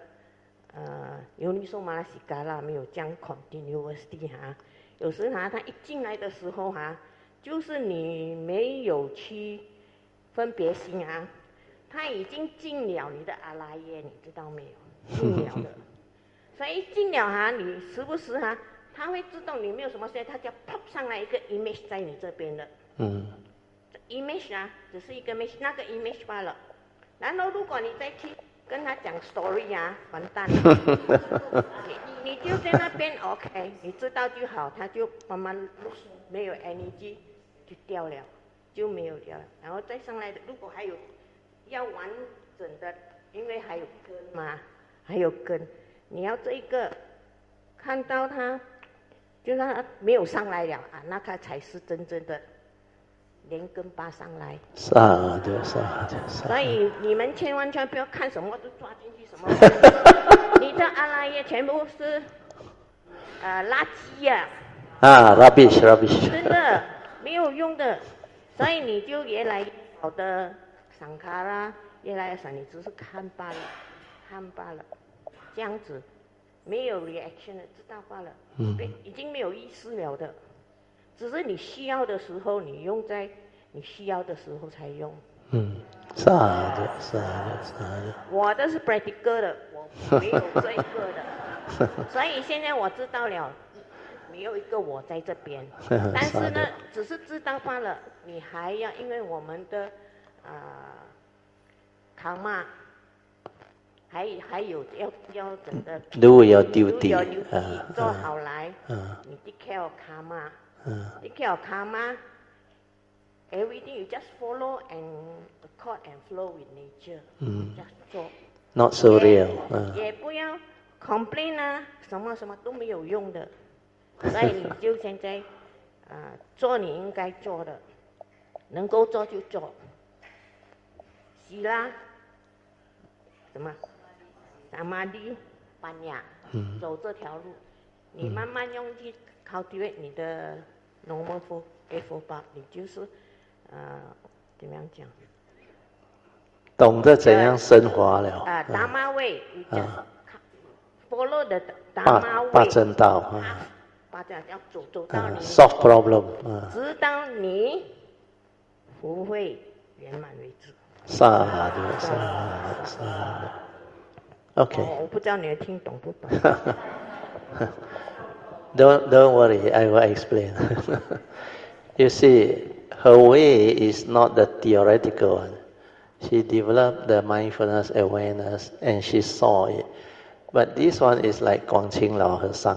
Uniso Manasika啦，没有这样 continuously 有时他一进来的时候就是你没有去分别心他已经进了你的阿赖耶，你知道没有？进了的，所以一进了你时不时他会自动你没有什么事，他就 pop 上来一个 image 在你这边的。image 只是一个 image， 那个 image 罢了。然后如果你再去跟他讲 story 完蛋了。你就在那边 OK， 你知道就好，他就慢慢没有 energy 就掉了，就没有掉了。然后再上来的，如果还有要完整的，因为还有根嘛，还有根，你要这一个看到他，就让他没有上来了那他才是真正的连根拔上来。 是啊， 所以你们千万不要看什么都抓进去什么。你的阿赖耶全部是垃圾 rubbish 真的没有用的。所以你就越来越好的桑卡拉，越来越少，你只是看罢了，这样子没有 reaction 的，知道罢了。已经没有意思了的，只是你需要的时候你用，在你需要的时候才用。 是的。 我的是 practical 的，我没有这个的。所以现在我知道了，没有一个我在这边。但是呢，只是知道罢了。你还要，因为我们的karma还有要整个 do your duty 做好来。你 take care of karma，take care of karma。Everything you just follow and accord and flow with nature， just 做。 Not so real。 也不要 complain 什么都没有用的。所以你就现在做你应该做的，能够做就做。希拉什么？Samadhi Panya，走这条路，你慢慢用去 cultivate 你的 normal effort， 你就是怎么样讲？ 懂得怎样升华了。 Dharma way， 你就 follow the Dharma way。 八正道。 八正要走到你 solve problem， 直到你福慧圆满为止。 OK。 我不知道你听懂不懂。 Don't worry, I will explain. You see, her way is not the theoretical one. She developed the mindfulness awareness and she saw it. But this one is like Guangqing Lao her son.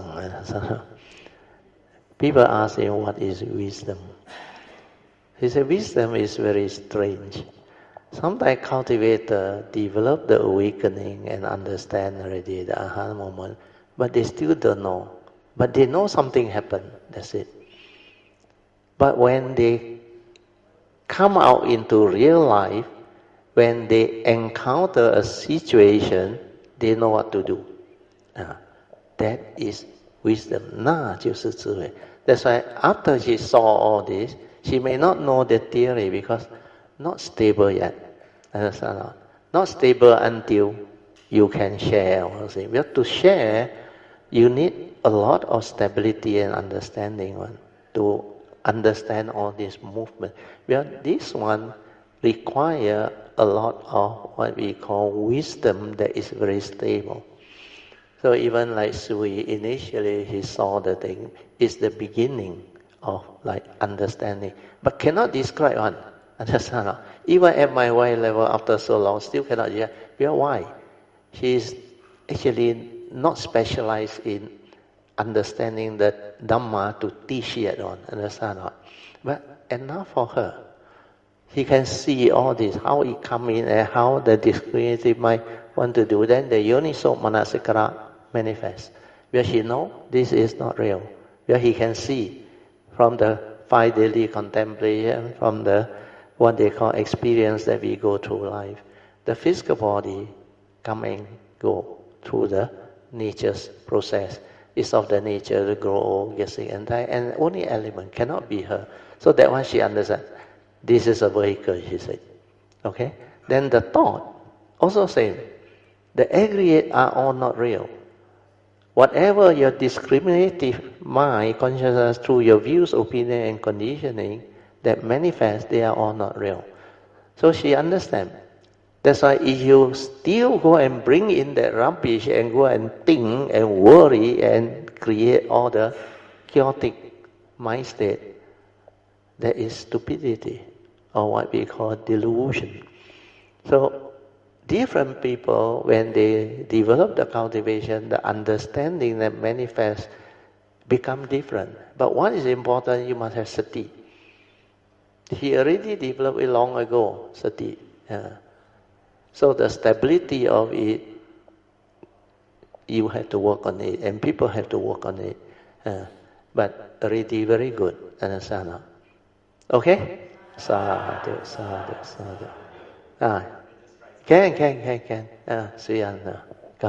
People ask him what is wisdom. He said wisdom is very strange. Sometimes cultivators develop the awakening and understand already the aha moment, but they still don't know. But they know something happened, that's it. But when they come out into real life, when they encounter a situation, they know what to do. That is wisdom. 那就是智慧. That's why after she saw all this, she may not know the theory because not stable yet. Understand? Not stable until you can share. Because to share, you need a lot of stability and understanding to understand all this movement. Well, this one requires a lot of what we call wisdom that is very stable. So even like Sui, initially he saw the thing, it's the beginning of like understanding, but cannot describe one. Understand? Even at my Y level, after so long, still cannot. Well, why? She is actually not specialized in understanding the Dhamma to teach yet on. Understand? But enough for her. He can see all this, how it come in and how the discriminative mind want to do. Then the Yoniso Manasikara manifests. Where he know this is not real. Where he can see from the 5 daily contemplation, from the what they call experience that we go through life. The physical body come and go through the nature's process. It's of the nature to grow old, get sick and die, and only element cannot be her. So that one she understands. This is a vehicle, she said. Okay? Then the thought, also same. The aggregate are all not real. Whatever your discriminative mind, consciousness, through your views, opinion, and conditioning that manifest, they are all not real. So she understands. That's why if you still go and bring in that rubbish and go and think and worry and create all the chaotic mind state, that is stupidity, or what we call delusion. So different people, when they develop the cultivation, the understanding that manifests become different. But what is important, you must have sati. He already developed it long ago, sati. So the stability of it, you have to work on it, and people have to work on it. But already very good, understand? Okay? Sadhu, sadhu, sadhu. Can. Suyana, come.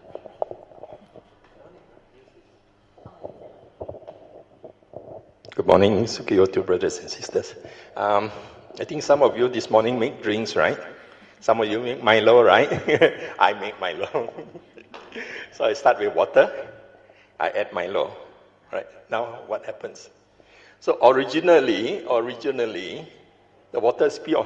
Good morning, Sukiyoto brothers and sisters. I think some of you this morning make drinks, right? Some of you make Milo, right? I make Milo. So I start with water. I add Milo, right? Now what happens? So originally, the water is pure.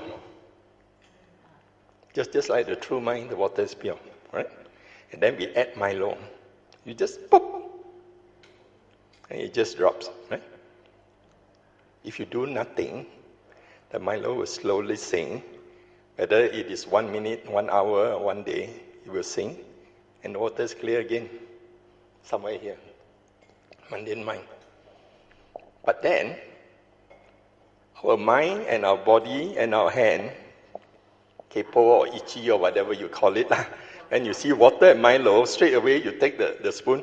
Just like the true mind, the water is pure, right? And then we add Milo. You just pop, and it just drops, right? If you do nothing, the Milo will slowly sink. Whether it is 1 minute, 1 hour, or 1 day, it will sink, and the water is clear again, somewhere here, mundane mind. But then, our mind and our body and our hand, kepo or itchy or whatever you call it, when you see water and Milo, straight away you take the spoon,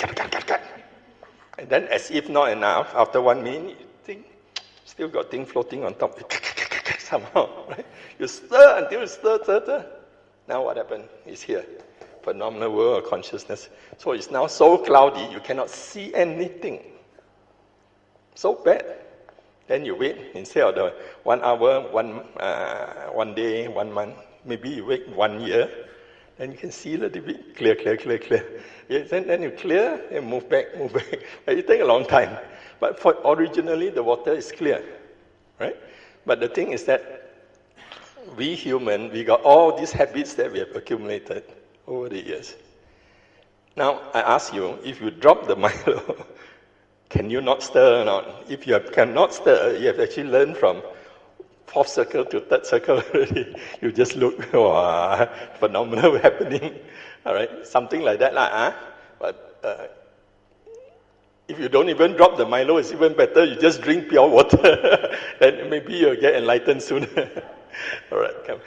and then as if not enough, after 1 minute, you think, still got thing floating on top, somehow, right? You stir until you stir. Now what happened? It's here. Phenomenal world of consciousness. So it's now so cloudy, you cannot see anything. So bad. Then you wait, instead of the 1 hour, 1 day, 1 month, maybe you wait 1 year, then you can see a little bit clear. Yes, then you clear and move back. It takes a long time. But originally the water is clear, right? But the thing is that we human, we got all these habits that we have accumulated over the years. Now, I ask you, if you drop the Milo, can you not stir or not? If you cannot stir, you have actually learned from 4th circle to 3rd circle already. You just look, wow, phenomenal happening. All right, something like that. But if you don't even drop the Milo, it's even better. You just drink pure water. Then maybe you'll get enlightened sooner. All right, come.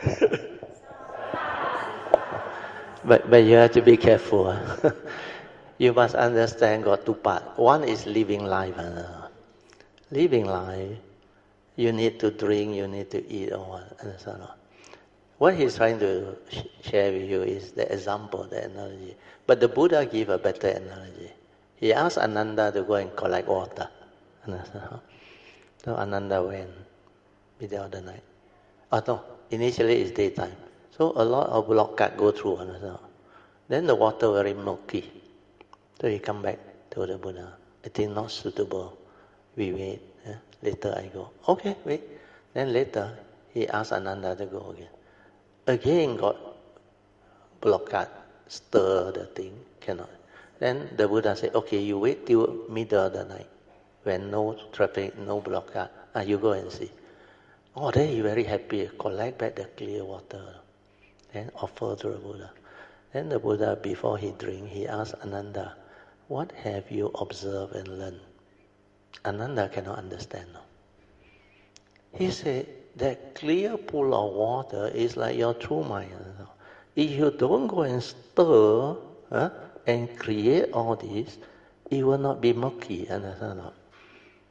But you have to be careful. You must understand got two parts. One is living life. Living life, you need to drink, you need to eat, or what. Understand? What he's trying to share with you is the example, the analogy. But the Buddha gave a better analogy. He asked Ananda to go and collect water. Understand? So Ananda went middle of the night. No, initially it's daytime. So a lot of block cut go through. Understand? Then the water very milky. So he come back to the Buddha. I think not suitable. We wait. Later I go. Okay, wait. Then later he asked Ananda to go again. Again got block cut. Stir the thing. Cannot. Then the Buddha said, okay, you wait till middle of the night. When no traffic, no block cut. You go and see. Oh, then he very happy. Collect back the clear water. Then offer to the Buddha. Then the Buddha, before he drink, he asked Ananda, what have you observed and learned? Ananda cannot understand. No? He said, that clear pool of water is like your true mind. If you don't go and stir and create all this, it will not be murky. Understand? No?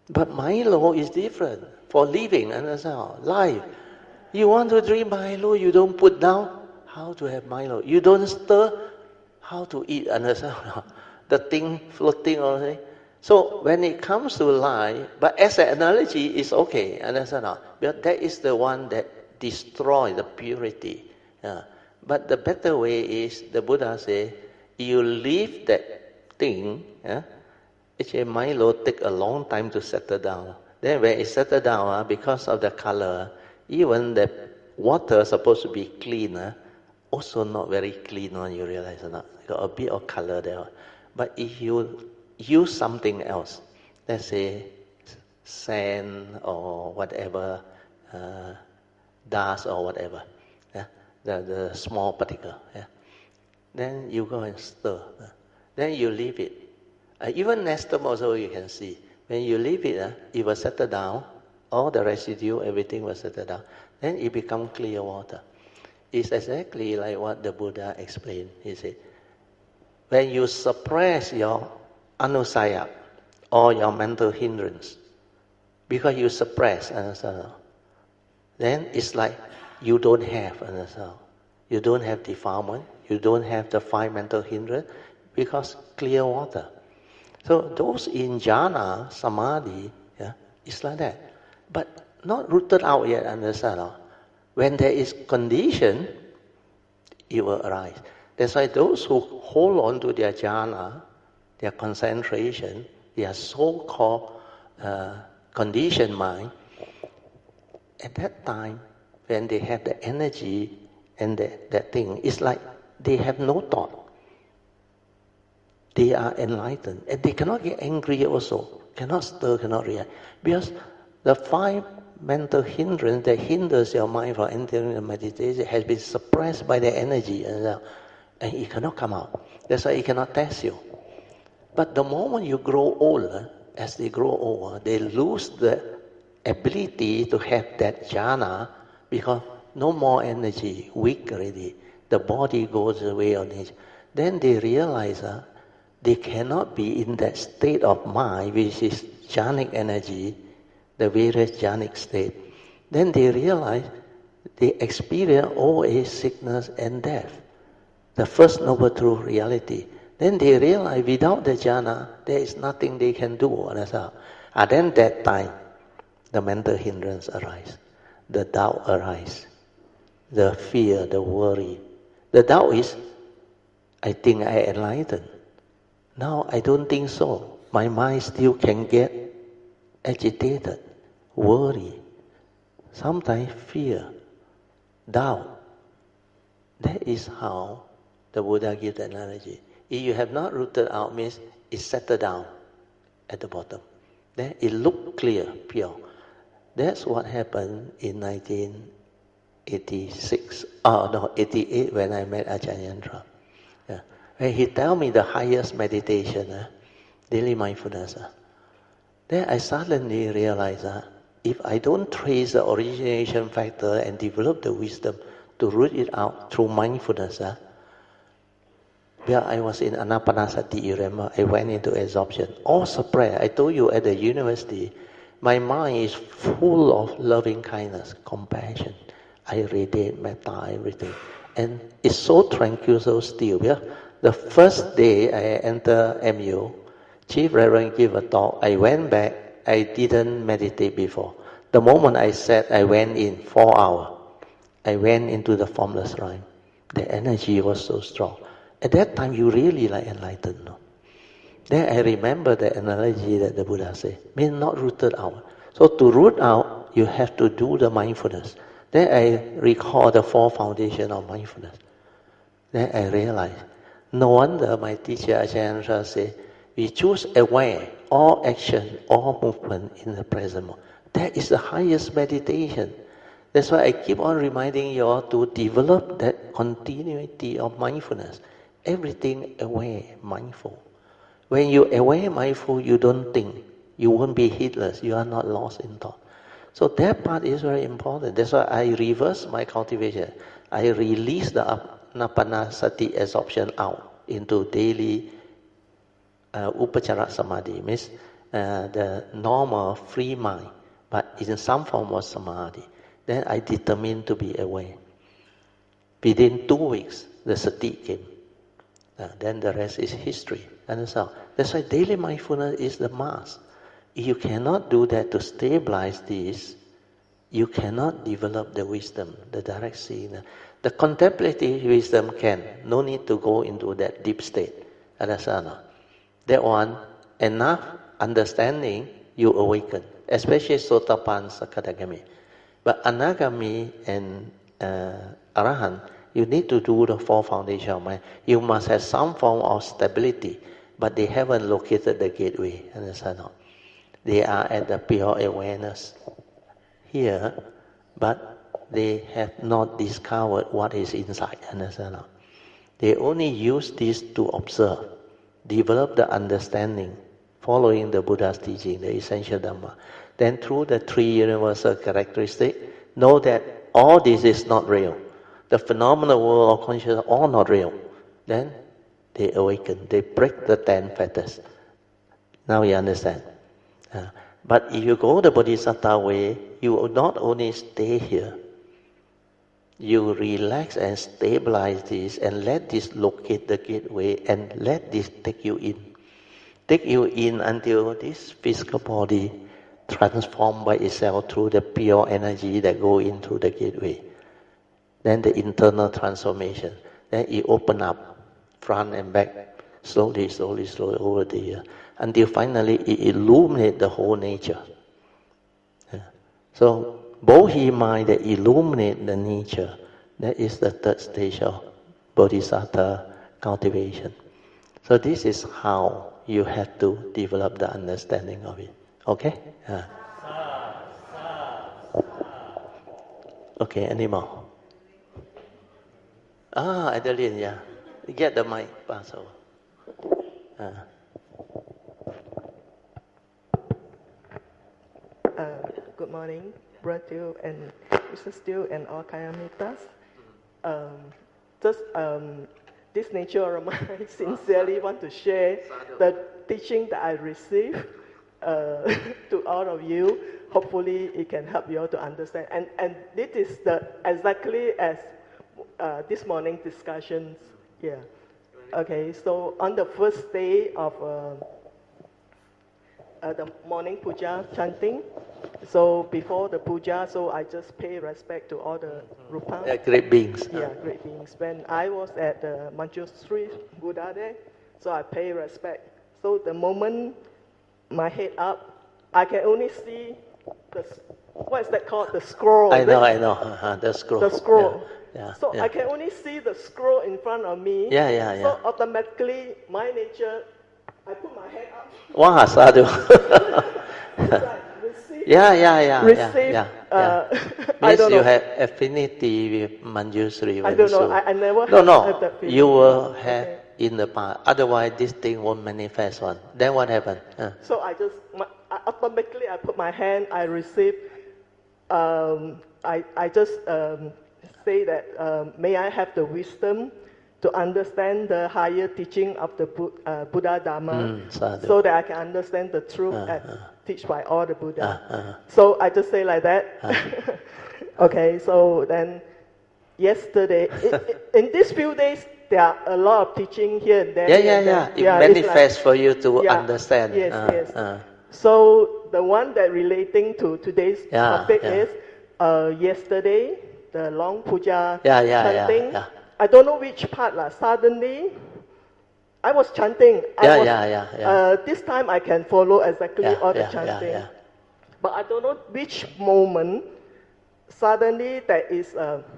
But Milo is different for living, understand? Life. You want to drink Milo, you don't put down. How to have Milo? You don't stir. How to eat, understand? The thing floating on it. So when it comes to life, but as an analogy, it's okay, understand? But that is the one that destroys the purity. But the better way is, the Buddha say, you leave that thing. Actually, Milo take a long time to settle down. Then when it settle down, because of the color, even the water supposed to be clean, also not very clean when you realize or not. Got a bit of color there. But if you use something else, let's say sand or whatever, dust or whatever, the small particle, then you go and stir. Then you leave it. Even nestum also you can see. When you leave it, it will settle down. All the residue, everything will settle down. Then it becomes clear water. It's exactly like what the Buddha explained. He said, when you suppress your anusaya or your mental hindrance, because you suppress, then it's like you don't have, you don't have defilement, you don't have the 5 mental hindrance, because clear water. So those in jhana, samadhi, it's like that. But not rooted out yet, understand? When there is condition, it will arise. That's why those who hold on to their jhana, their concentration, their so-called conditioned mind, at that time, when they have the energy and that thing, it's like they have no thought. They are enlightened. And they cannot get angry also, cannot stir, cannot react. Because the 5 mental hindrance that hinders your mind from entering the meditation has been suppressed by the energy, and it cannot come out. That's why it cannot test you. But the moment you grow older, as they grow older, they lose the ability to have that jhana, because no more energy, weak already. The body goes away on it. Then they realize they cannot be in that state of mind, which is jhanic energy, the various jhanic state. Then they realize they experience old age, sickness, and death. The first noble truth reality. Then they realize without the jhana, there is nothing they can do. And then that time, the mental hindrance arise, the doubt arise, the fear, the worry. The doubt is, I think I enlightened. Now I don't think so. My mind still can get agitated, worry, sometimes fear, doubt. That is how the Buddha gives the analogy. If you have not rooted out, means it settled down at the bottom. Then it looked clear, pure. That's what happened in 88 when I met Ajahn Yandra. When he tell me the highest meditation, daily mindfulness, then I suddenly realize if I don't trace the origination factor and develop the wisdom to root it out through mindfulness, where I was in Anapanasati, you remember, I went into absorption, all suppressed. I told you at the university, my mind is full of loving kindness, compassion. I radiate metta, everything. And it's so tranquil, so still. Yeah? The first day I enter MU, Chief Reverend gave a talk. I went back. I didn't meditate before. The moment I sat, I went in 4 hours. I went into the formless rhyme. The energy was so strong. At that time, you really like enlightened. No? Then I remember the analogy that the Buddha said, means not rooted out. So to root out, you have to do the mindfulness. Then I recall the 4 foundations of mindfulness. Then I realized, no wonder my teacher Ajahn Yandra said, we choose aware, all action, all movement in the present moment. That is the highest meditation. That's why I keep on reminding you all to develop that continuity of mindfulness. Everything aware, mindful. When you aware, mindful, you don't think. You won't be heedless. You are not lost in thought. So that part is very important. That's why I reverse my cultivation. I release the Anapanasati absorption out into daily Upachara Samadhi. Means the normal free mind, but in some form of samadhi. Then I determined to be aware. Within 2 weeks, the sati came. Then the rest is history. Understand? That's why daily mindfulness is the must. If you cannot do that to stabilize this, you cannot develop the wisdom, the direct seeing. The contemplative wisdom can. No need to go into that deep state. Understand? That one, enough understanding, you awaken. Especially Sotapan, Sakadagami. But Anagami and Arahant, you need to do the four foundation of mind. You must have some form of stability, but they haven't located the gateway. Understand? They are at the pure awareness here, but they have not discovered what is inside. Understand? They only use this to observe, develop the understanding, following the Buddha's teaching, the essential Dhamma. Then through the three universal characteristics, know that all this is not real. The phenomenal world of consciousness are all not real. Then they awaken, they break the 10 fetters. Now you understand. But if you go the Bodhisattva way, you will not only stay here, you relax and stabilize this and let this locate the gateway and let this take you in. Take you in until this physical body transformed by itself through the pure energy that go in through the gateway. Then the internal transformation. Then it open up, front and back, slowly over the year, until finally it illuminates the whole nature. So, Bodhi mind that illuminates the nature, that is the third stage of Bodhisattva cultivation. So this is how you have to develop the understanding of it. Okay? Okay, any more? Adeline, yeah. Get the mic, pass over. Good morning, Brother Steele and Mr. Steele and all Kayamitas. This nature of mind sincerely want to share the teaching that I received to all of you. Hopefully it can help you all to understand. And this is exactly as this morning's discussions. Yeah. Okay, so on the first day of the morning puja chanting, so before the puja, so I just pay respect to all the Rupa. Great beings. Yeah, great beings. When I was at the Manjushri Buddha there, so I pay respect. So the moment my head up, I can only see what is that called? The scroll. I know. The scroll. The scroll. Yeah, so I can only see the scroll in front of me. Yeah. So automatically, my nature, I put my hand up. Wow, sadhu. Receive. Yeah. I don't know. You have affinity with Manjushri. I don't know. I never had that feeling. You will have in the past. Otherwise, this thing won't manifest one. Then what happened? So automatically I put my hand. I receive. I just say that may I have the wisdom to understand the higher teaching of the Buddha Dharma, so that I can understand the truth as taught by all the Buddha. So I just say like that. Okay, so then yesterday, in these few days, there are a lot of teaching here and there. Yeah. It manifests for you to understand. Yes. So the one that relating to today's topic is yesterday, the long puja chanting. Yeah. I don't know which part. Suddenly, I was chanting. This time I can follow exactly all the chanting. Yeah. But I don't know which moment, suddenly there is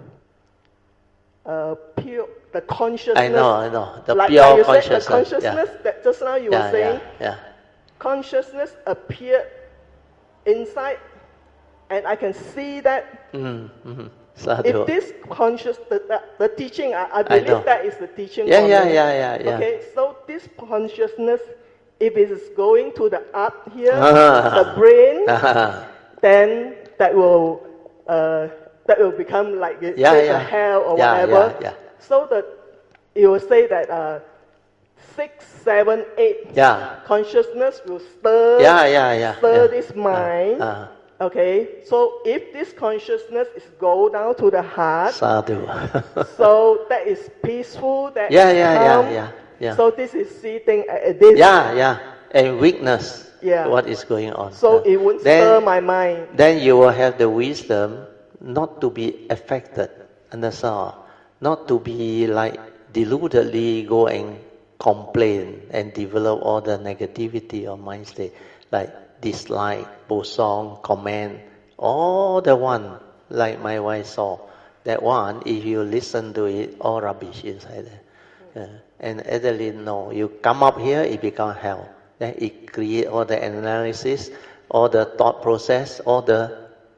pure, the consciousness. I know. The like pure consciousness. The consciousness that just now you were saying. Consciousness appeared inside, and I can see that. If this the teaching, I believe that is the teaching. Yeah. Okay, so this consciousness, if it is going to the up here, the brain, then that will become like the hell or whatever. Yeah. So that you will say that 6, 7, 8 consciousness will stir this mind. Okay, so if this consciousness is go down to the heart, so that is peaceful, that is calm. So this is sitting at this. And weakness. What is going on? So it won't stir my mind. Then you will have the wisdom not to be affected, understand? Not to be like deludedly go and complain and develop all the negativity of mind state, like dislike, boson, comment, all the one, like my wife saw. That one, if you listen to it, all rubbish inside there. And Adeline, no, you come up here, it becomes hell. Then it creates all the analysis, all the thought process, all the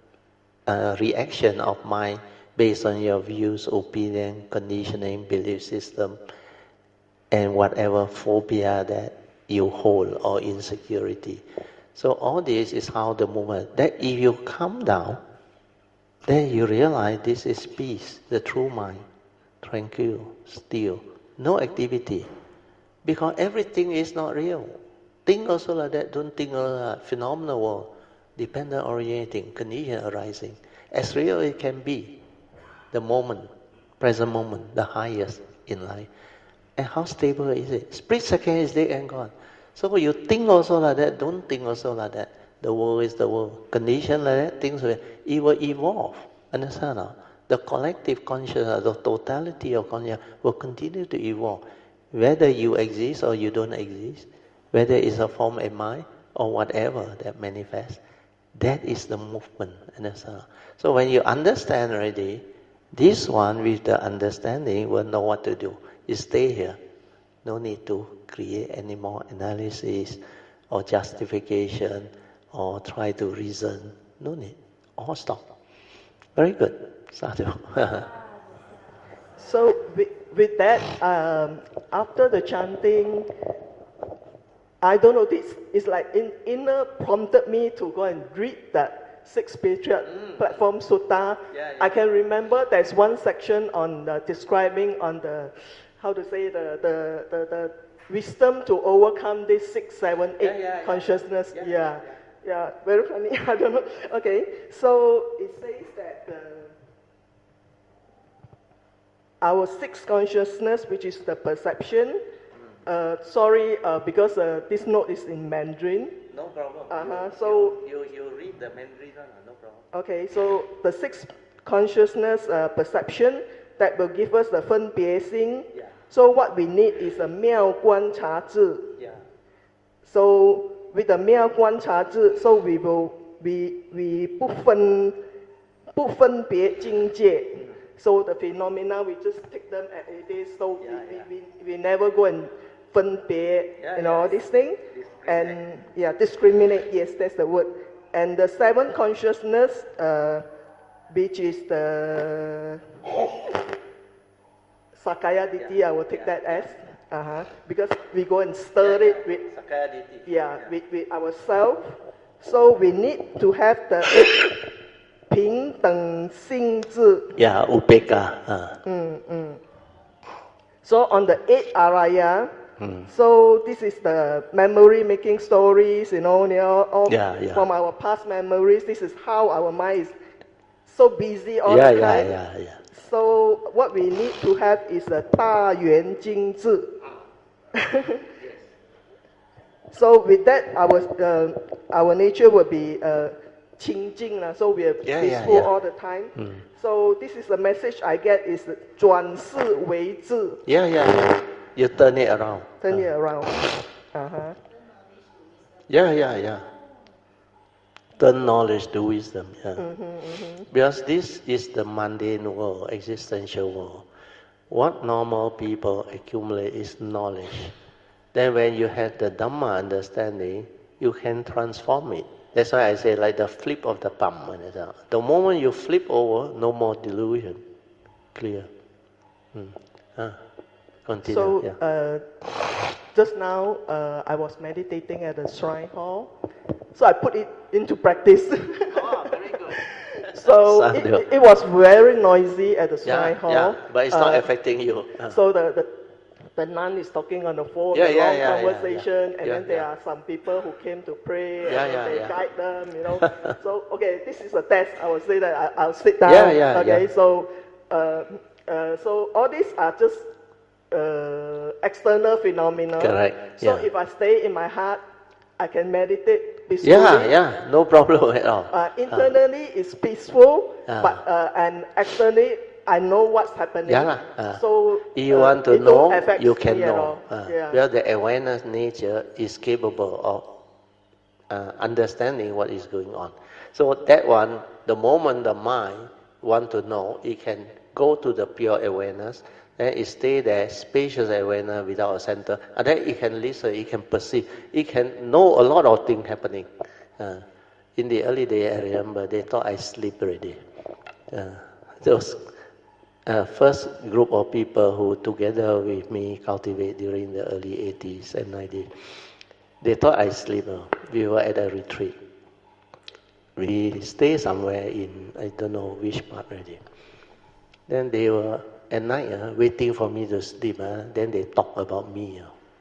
reaction of mind based on your views, opinion, conditioning, belief system, and whatever phobia that you hold or insecurity. So all this is how the movement, that if you calm down, then you realize this is peace, the true mind, tranquil, still, no activity. Because everything is not real. Think also like that, don't think like that. Phenomenal world, dependent orienting, condition arising. As real it can be, the moment, present moment, the highest in life. And how stable is it? Split second is dead and gone. So you think also like that, don't think also like that. The world is the world. Condition like that, things like that. It will evolve. Understand now? The collective consciousness, the totality of consciousness will continue to evolve. Whether you exist or you don't exist, whether it's a form of mind or whatever that manifests, that is the movement. Understand? So when you understand already, this one with the understanding will know what to do. You stay here. No need to create any more analysis or justification or try to reason. No need. All stop. Very good. Sadhu. So with that, after the chanting, I don't know, this is like inner prompted me to go and read that 6 spiritual platform sutta. I can remember there's one section on describing on the, how to say, the wisdom to overcome this 6, 7, 8 consciousness. Yeah, very funny. I don't know. Okay, so it says that our 6 consciousness, which is the perception. Sorry, because this note is in Mandarin. No problem. So you read the Mandarin, no problem. Okay, so the 6 consciousness perception that will give us the 分别心. So what we need is a 妙观察智. So with the 妙观察智, so we 不分别境界. So the phenomena, we just take them as it is. So we never go and 分别, this thing. And discriminate, yes, that's the word. And the 7 consciousness, which is the Sakaya Ditti, I will take that as, because we go and stir it with, with ourselves. So we need to have the 平等性智. Upeka. So on the 8 araya, so this is the memory making stories, from our past memories. This is how our mind is so busy all the time. So what we need to have is a 大圆精智. So with that, our nature will be 清净, so we are peaceful all the time. So this is the message I get is 转世为智. You turn it around. Turn it around. Turn knowledge to wisdom. Because this is the mundane world, existential world. What normal people accumulate is knowledge. Then when you have the Dhamma understanding, you can transform it. That's why I say like the flip of the palm. The moment you flip over, no more delusion. Clear. Continue. So just now I was meditating at the shrine hall. So I put it into practice. Very good. So it was very noisy at the shrine hall. But it's not affecting you. So the the nun is talking on the phone, long conversation, and then there are some people who came to pray, and they guide them, So, okay, this is a test. I will say that I'll sit down. So all these are just external phenomena. Correct. So if I stay in my heart, I can meditate peacefully. No problem at all. Internally, it's peaceful, but and externally, I know what's happening. So if you want to know, you can know. Well, the awareness nature is capable of understanding what is going on. So that one, the moment the mind want to know, it can go to the pure awareness, and it stay there, spacious awareness without a center, and then it can listen, it can perceive, it can know a lot of things happening. In the early day, I remember they thought I sleep already. Those first group of people who together with me cultivate during the early 80s and 90s, they thought I sleep. We were at a retreat. We stay somewhere in, I don't know which part already. Then they were at night waiting for me to sleep. Then they talk about me.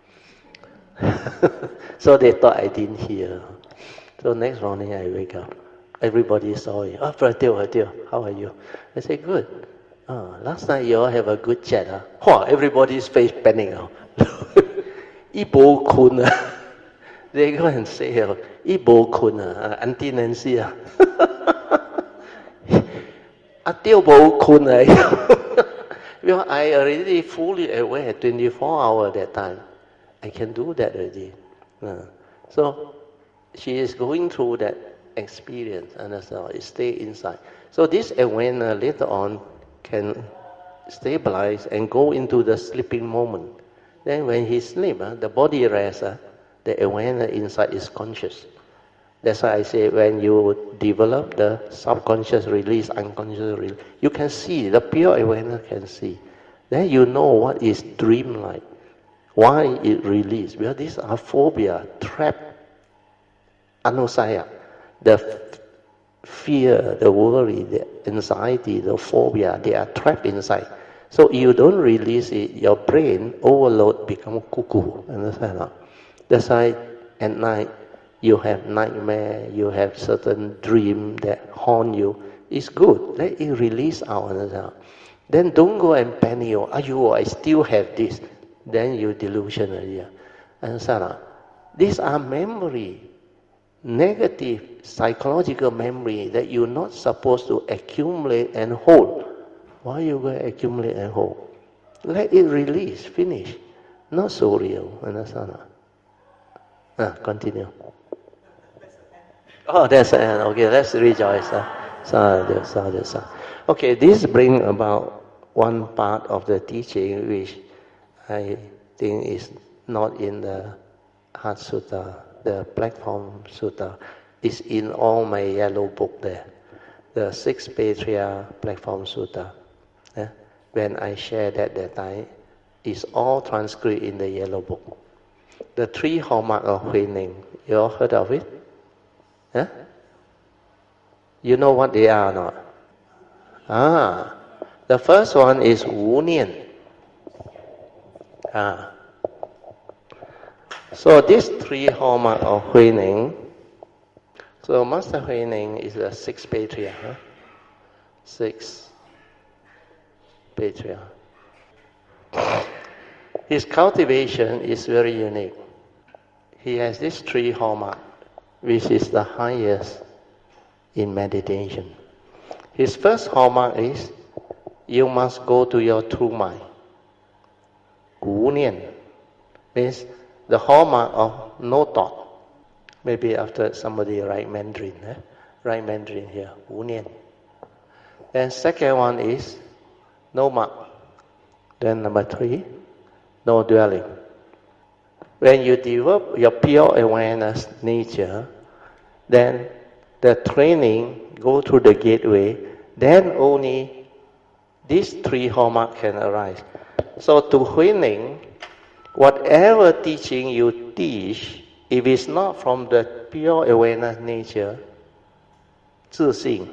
So they thought I didn't hear. So next morning I wake up. Everybody saw it. Pratil, how are you? I say, good. Last night you all have a good chat. Everybody's face panic. Ibo kun. They go and say, Ibo kun, Auntie Nancy. Atil bo kun. Well, I already fully aware, 24 hours that time. I can do that already. So she is going through that experience, and it stay inside. So this awareness later on can stabilize and go into the sleeping moment. Then when he sleep, the body rests, the awareness inside is conscious. That's why I say when you develop the subconscious release, unconscious release, you can see, the pure awareness can see. Then you know what is dream-like, why it releases. Well, these are phobia, trap, anusaya, the fear, the worry, the anxiety, the phobia, they are trapped inside. So if you don't release it, your brain overload become cuckoo. Understand? That's why at night you have nightmare, you have certain dream that haunt you. It's good. Let it release out. Then don't go and panic. I still have this. Then you delusional. Understand? These are memory. Negative psychological memory that you're not supposed to accumulate and hold. Why you going to accumulate and hold? Let it release, finish. Not so real. Understand? Continue. That's the end. Okay, let's rejoice. Sadhu. Okay, this brings about one part of the teaching which I think is not in the Heart Sutta. The Platform Sutta is in all my yellow book there. The 6 Patriarch Platform Sutta. When I share that time, it's all transcribed in the yellow book. The 3 hallmarks of Huining, you all heard of it? You know what they are or not? The first one is Wu Nian. So these 3 hallmarks of Huining. So Master Huining is the 6 Patriarch. 6 Patriarch. His cultivation is very unique. He has these 3 hallmarks, which is the highest in meditation. His first hallmark is you must go to your true mind. Wu Nian means the hallmark of no thought. Maybe after somebody write Mandarin, write Mandarin here, Wu Nian. Then second one is no mark. Then number 3, no dwelling. When you develop your pure awareness nature, then the training go through the gateway, then only these 3 hallmarks can arise. So to Huining, whatever teaching you teach, if it's not from the pure awareness nature, 自性,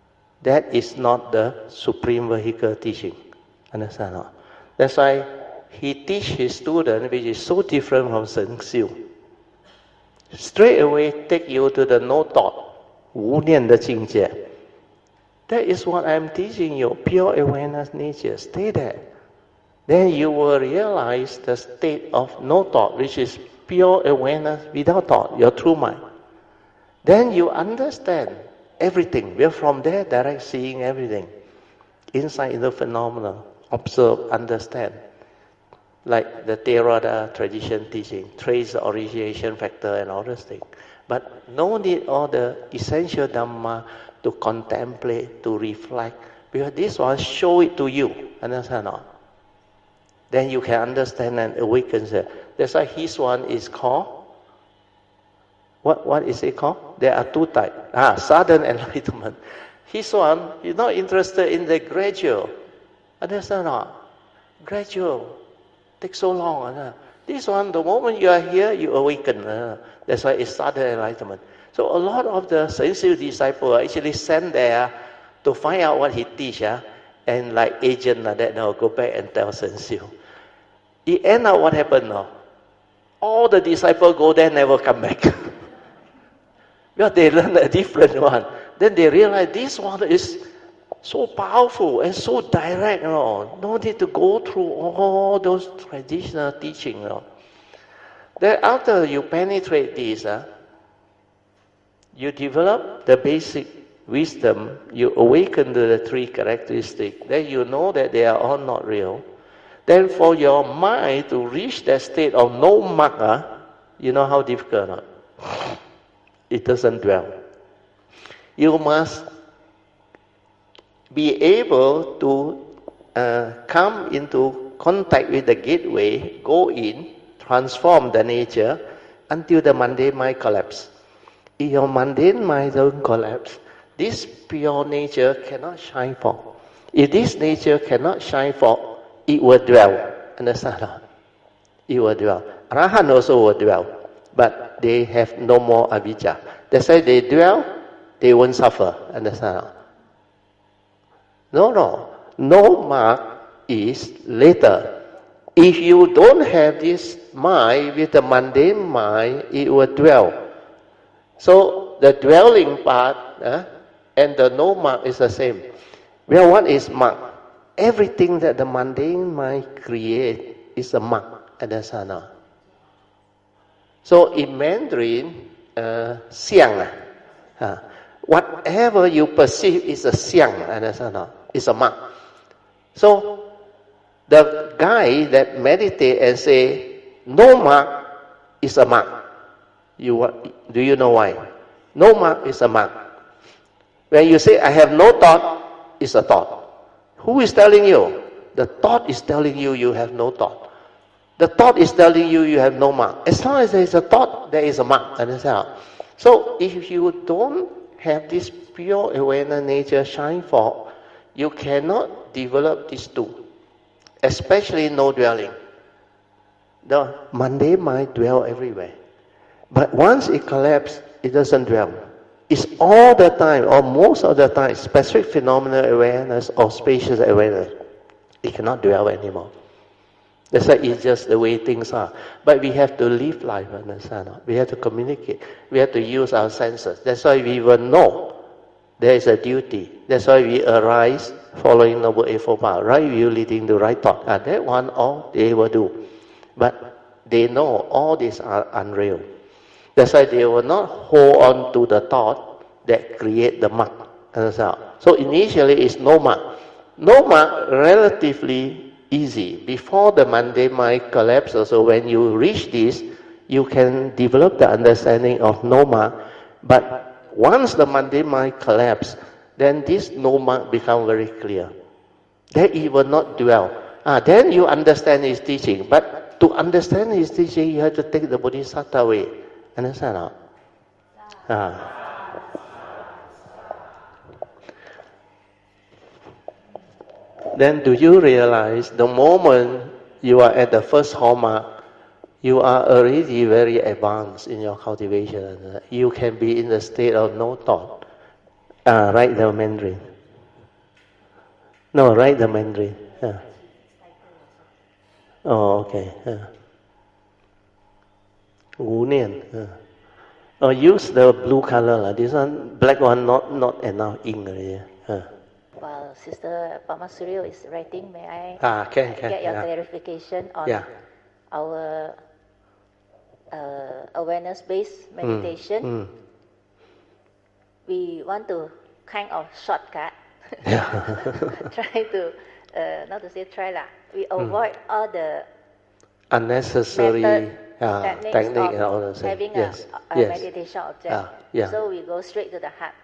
that is not the supreme vehicle teaching. Understand? That's why he teach his student, which is so different from Shen Xiu. Straight away take you to the no thought, 无念的境界. That is what I am teaching you, pure awareness nature. Stay there. Then you will realize the state of no thought, which is pure awareness without thought, your true mind. Then you understand everything. We are from there, direct seeing everything. Insight in the phenomena, observe, understand. Like the Theravada tradition teaching, trace the origination factor and all those things. But no need all the essential Dhamma to contemplate, to reflect, because this one show it to you. Understand or not? Then you can understand and awaken. That's why his one is called, what is it called? There are two types. Sudden enlightenment. His one, you're not interested in the gradual. Understand or not? Gradual. Takes so long. This one, the moment you are here, you awaken. That's why it's sudden enlightenment. So a lot of the Shen Xiu disciples are actually sent there to find out what he teaches, and like agent like that, now go back and tell Shen Xiu. It end up what happened now? All the disciples go there, never come back. Because they learn a different one. Then they realize this one is so powerful and so direct. No need to go through all those traditional teaching. Then after you penetrate this, you develop the basic wisdom, you awaken to the three characteristics, then you know that they are all not real. Then for your mind to reach that state of no mark, you know how difficult or not? It doesn't dwell. You must be able to come into contact with the gateway, go in, transform the nature until the mundane mind collapses. If your mundane mind don't collapse, this pure nature cannot shine forth. If this nature cannot shine forth, it will dwell. Understand? It will dwell. Arahant also will dwell, but they have no more avijja. That's why they dwell, they won't suffer. Understand? No mark is later. If you don't have this mind with the mundane mind, it will dwell. So the dwelling part and the no mark is the same. Well, what is mark? Everything that the mundane mind creates is a mark. Understand? So in Mandarin, xiang, whatever you perceive is a xiang. Understand? It's a mark. So the guy that meditate and say no mark is a mark. Do you know why? No mark is a mark. When you say I have no thought, it's a thought. Who is telling you? The thought is telling you you have no thought. The thought is telling you you have no mark. As long as there is a thought, there is a mark. Understand? So if you don't have this pure awareness nature shine forth, you cannot develop these two. Especially no dwelling. The mundane mind dwell everywhere. But once it collapses, it doesn't dwell. It's all the time, or most of the time, specific phenomenal awareness or spacious awareness. It cannot dwell anymore. That's why it's just the way things are. But we have to live life, understand? We have to communicate. We have to use our senses. That's why we will know there is a duty. That's why we arise following Noble Eightfold Path. Right view leading to right thought. And that one, all they will do. But they know all these are unreal. That's why they will not hold on to the thought that create the mark. Understand? So initially it's no mark. No mark relatively easy. Before the mundane mind collapses, so when you reach this, you can develop the understanding of no mark. But once the mundane mind collapses, then this no mark becomes very clear. Then it will not dwell. Then you understand his teaching. But to understand his teaching, you have to take the Bodhisattva way. Understand? Then do you realize the moment you are at the first hallmark, you are already very advanced in your cultivation. You can be in the state of no thought. Write the Mandarin. No, write the Mandarin. Oh, okay. Wu Nian. Oh, use the blue color. This one, black one, not enough ink already. While Sister Pamasuryo is writing, may I can, get your clarification on our awareness-based meditation? We want to kind of shortcut. Try to, not to say try lah. We avoid all the unnecessary technique and all those things. Having a meditation object. So we go straight to the heart.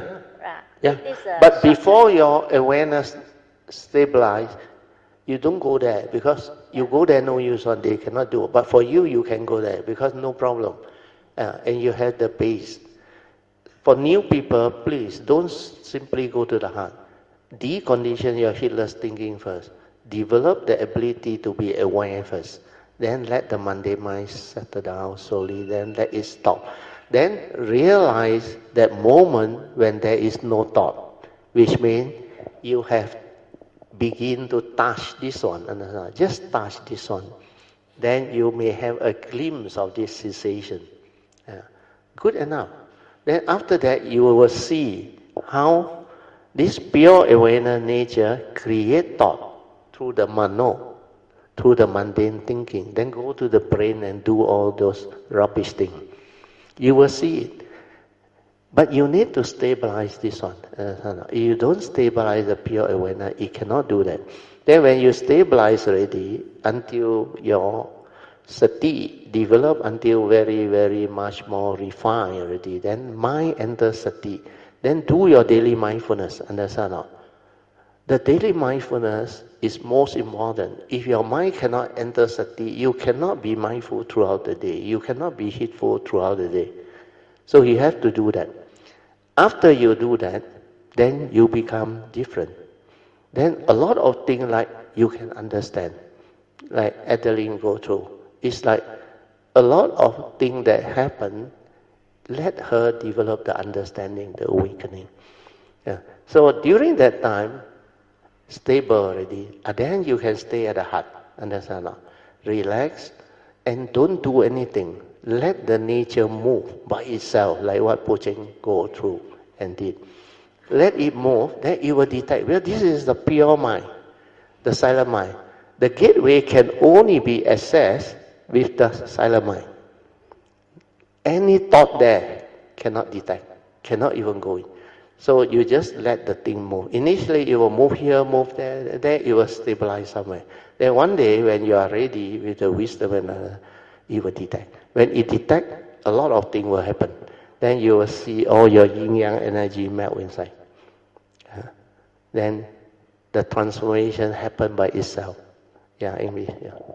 But before your awareness stabilize, you don't go there, because you go there no use on, they cannot do. But for you, you can go there because no problem. And you have the base. For new people, please don't simply go to the heart. Decondition your heedless thinking first. Develop the ability to be aware first. Then let the mundane mind settle down slowly. Then let it stop. Then realize that moment when there is no thought, which means you have begin to touch this one. Just touch this one. Then you may have a glimpse of this sensation. Good enough. Then after that, you will see how this pure awareness nature create thought through the mano, through the mundane thinking. Then go to the brain and do all those rubbish things. You will see it. But you need to stabilize this one. If you don't stabilize the pure awareness, it cannot do that. Then when you stabilize already, until your sati develop until very, very much more refined already, then mind enters sati. Then do your daily mindfulness, understand or not? The daily mindfulness is most important. If your mind cannot enter sati, you cannot be mindful throughout the day. You cannot be heedful throughout the day. So you have to do that. After you do that, then you become different. Then a lot of things like you can understand, like Adeline go through. It's like a lot of things that happen, let her develop the understanding, the awakening. So during that time, stable already, and then you can stay at the heart, understand? Relax and don't do anything. Let the nature move by itself, like what Po Cheng go through and did. Let it move, then it will detect. Well, this is the pure mind, the silent mind. The gateway can only be accessed with the silent mind. Any thought there cannot detect, cannot even go in. So you just let the thing move. Initially, it will move here, move there, then it will stabilize somewhere. Then one day, when you are ready with the wisdom, it will detect. When it detects, a lot of things will happen. Then you will see all your yin-yang energy melt inside. Then the transformation happen by itself. English.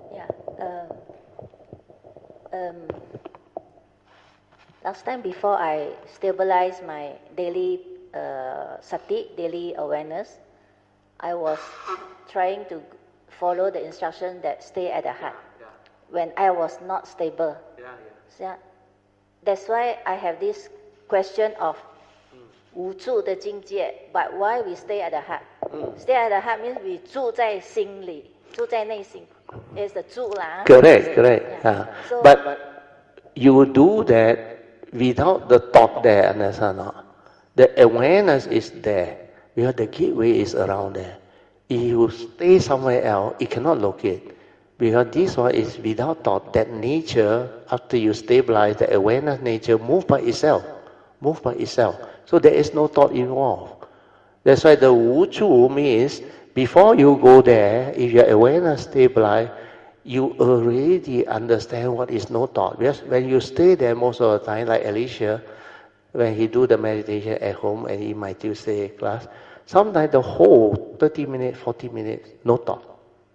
Last time before I stabilized my daily sati, daily awareness, I was trying to follow the instruction that stay at the heart when I was not stable. So that's why I have this question of 无住的境界, but why we stay at the heart? Stay at the heart means we 住在心里, 住在内心. It's the 住啦. Correct. So, but you do that without the thought there, understand or not? The awareness is there, because the gateway is around there. If you stay somewhere else, it cannot locate. Because this one is without thought. That nature, after you stabilize, the awareness nature move by itself. So there is no thought involved. That's why the Wu Chu means, before you go there, if your awareness stabilize, you already understand what is no thought. Because when you stay there most of the time, like Alicia, when he do the meditation at home and in my Tuesday class, sometimes the whole 30 minutes, 40 minutes, no thought.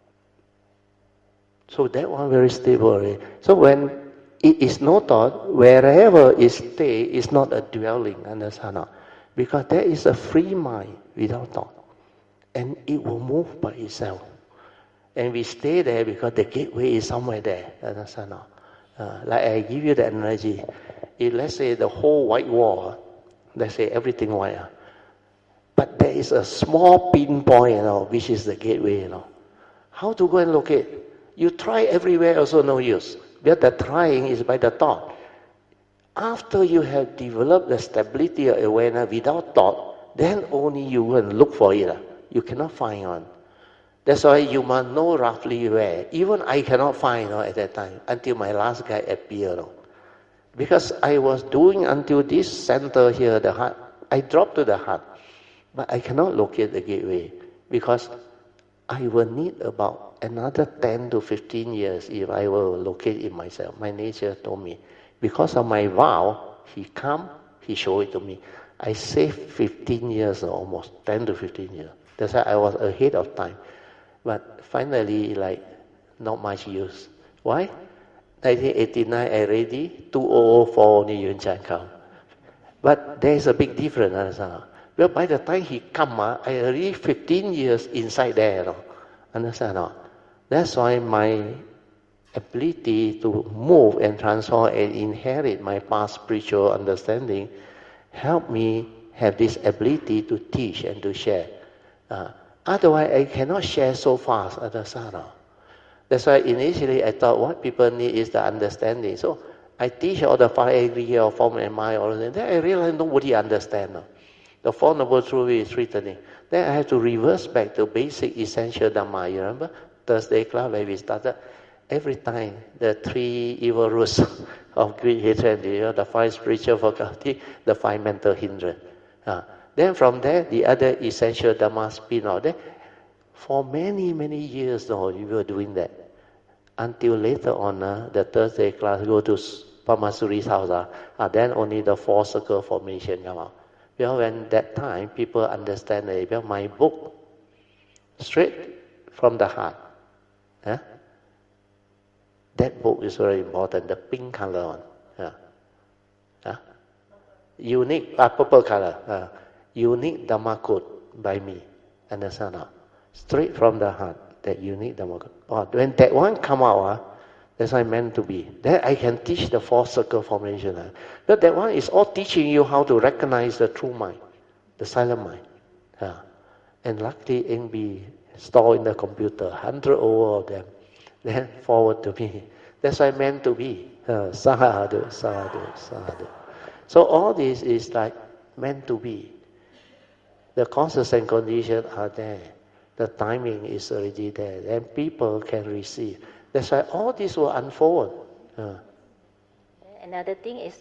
So that one very stable already. So when it is no thought, wherever it stay is not a dwelling, understand? Because there is a free mind without thought. And it will move by itself. And we stay there because the gateway is somewhere there, understand? Like I give you the analogy. If let's say the whole white wall, let's say everything white, but there is a small pinpoint, which is the gateway, How to go and locate? You try everywhere, also no use. But the trying is by the thought. After you have developed the stability of awareness without thought, then only you will look for it. You cannot find one. That's why you must know roughly where. Even I cannot find at that time until my last guy appeared. Because I was doing until this center here, the heart. I dropped to the heart. But I cannot locate the gateway. Because I will need about another 10 to 15 years if I will locate it myself. My nature told me. Because of my vow, he come, he showed it to me. I saved 15 years almost, 10 to 15 years. That's why I was ahead of time. But finally, not much use. Why? 1989, I ready, 2004, only Yun Chan come. But there is a big difference. Well, by the time he come, I already 15 years inside there. Understand? That's why my ability to move and transform and inherit my past spiritual understanding helped me have this ability to teach and to share. Otherwise, I cannot share so fast. Understand? That's why initially I thought what people need is the understanding. So I teach all the 5 aggregate or form and mind, all of that. Then I realized nobody understands. The Four Noble Truths is written. Then I have to reverse back to basic essential Dhamma. You remember? Thursday class where we started. Every time the 3 evil roots of greed, hatred, the 5 spiritual faculty, the 5 mental hindrance. Then from there, the other essential Dhamma spin out there. For many, many years now, we were doing that. Until later on, the Thursday class, go to Pamasuri's house, then only the 4 circle formation come out. Well, when that time, people understand that my book, straight from the heart. That book is very important, the pink color one. Unique, purple color. Unique Dhamma Code by me. Understand? Straight from the heart, that unique Dhamma Code. When that one come out, that's what I meant to be. Then I can teach the 4 circle formation. But that one is all teaching you how to recognize the true mind, the silent mind. And luckily, it can be stored in the computer, 100 over of them. Then forward to me. That's what I meant to be. Sadhu, sadhu, sadhu. So all this is meant to be. The causes and conditions are there. The timing is already there. And people can receive. That's why all this will unfold. Another thing is,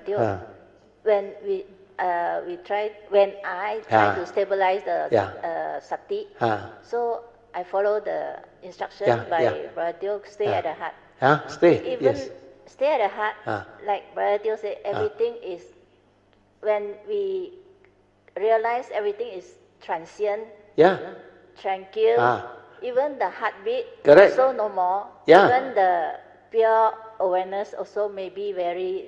when I try to stabilize the sati, so I follow the instruction by Brother stay at the heart. Stay. Even stay at the heart, like Brother said, everything is, when we realize everything is transient, tranquil, even the heartbeat also no more. Even the pure awareness also may be very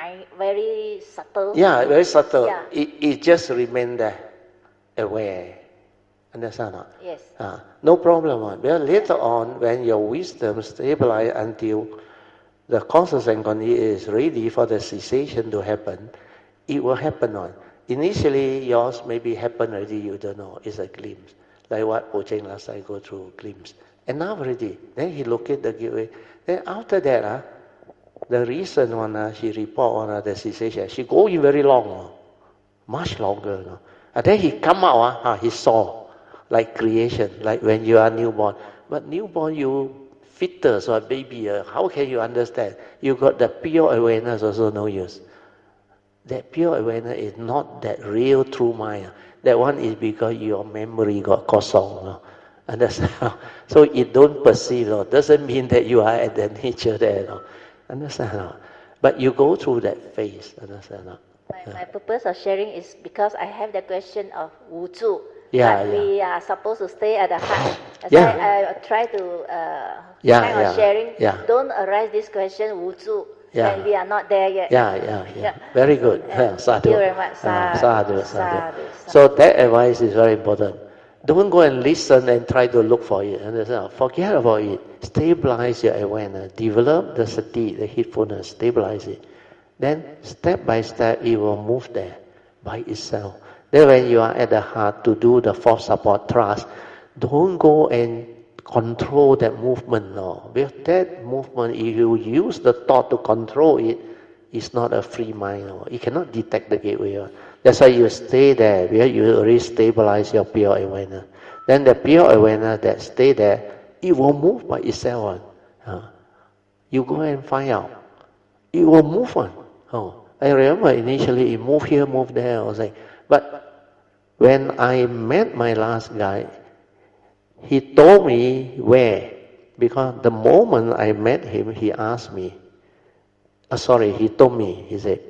subtle. Very subtle. It just remains there, aware. Understand? Yes. No problem. Well, later on, when your wisdom stabilizes until the causes and conditions is ready for the cessation to happen, it will happen on. Initially, yours maybe happen already, you don't know. It's a glimpse. Like what Po Cheng last time go through, glimpse. And now already, then he look at the gateway. Then after that, the recent one, she report on the cessation. She go in very long, much longer. And then he come out, he saw, like creation, like when you are newborn. But newborn, you fetus or baby, how can you understand? You got the pure awareness, also no use. That pure awareness is not that real true mind. That one is because your memory got kosong. Understand? So it don't perceive. Doesn't mean that you are at the nature there. Understand? But you go through that phase. Understand? My purpose of sharing is because I have the question of Wu Zhu. We are supposed to stay at the heart. I try to sharing. Don't arise this question, Wu Zhu. And we are not there yet. Very good. Sadhu. Thank you very much. Sadhu. So that advice is very important. Don't go and listen and try to look for it. Understand? Forget about it. Stabilize your awareness. Develop the sati, the heedfulness. Stabilize it. Then step by step, it will move there by itself. Then when you are at the heart to do the 4th support trust, don't go and control that movement. No. With that movement, if you use the thought to control it, it's not a free mind. No. You cannot detect the gateway. That's why you stay there, where you already stabilize your pure awareness. Then the pure awareness that stay there, it will move by itself. You go and find out. It will move on. I remember initially it moved here, moved there. I was like, but when I met my last guy, he told me where. Because the moment I met him, he asked me, he told me, he said,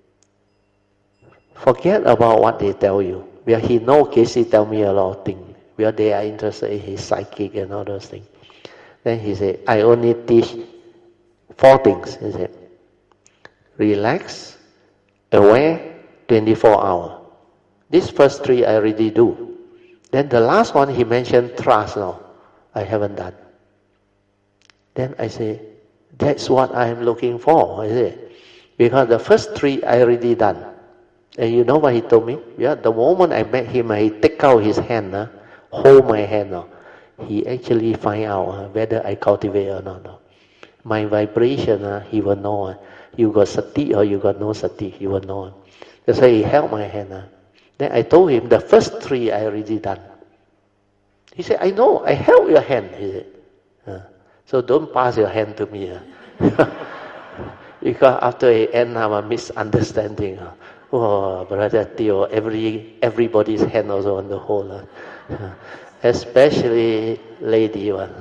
forget about what they tell you. Because he knows Casey tell me a lot of things. Because they are interested in his psychic and all those things. Then he said, I only teach 4 things. He said, relax, aware, 24 hours. These first 3 I already do. Then the last one he mentioned, trust. No, I haven't done. Then I say, that's what I'm looking for. I say, because the first 3 I already done. And you know what he told me? Yeah, the moment I met him, he take out his hand, hold my hand. He actually find out whether I cultivate or not. My vibration, he will know. You got sati or you got no sati, he will know. That's why he held my hand. Then I told him, the first 3 I already done. He said, I know, I held your hand. He said, so don't pass your hand to me. Because after it end, have a misunderstanding. Oh, Brother Theo, everybody's hand also on the whole. Especially lady one.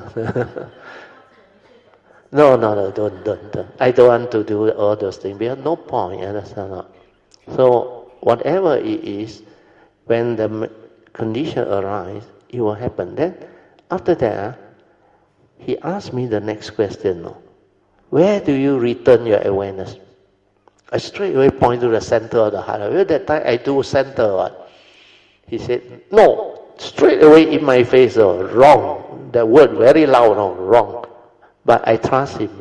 No, don't. I don't want to do all those things. Because no point, understand? So whatever it is, when the condition arises, it will happen. Then after that, he asked me the next question. Where do you return your awareness? I straight away point to the center of the heart. Well, that time I do center what? He said, no, straight away in my face, wrong. The word very loud, wrong. But I trust him.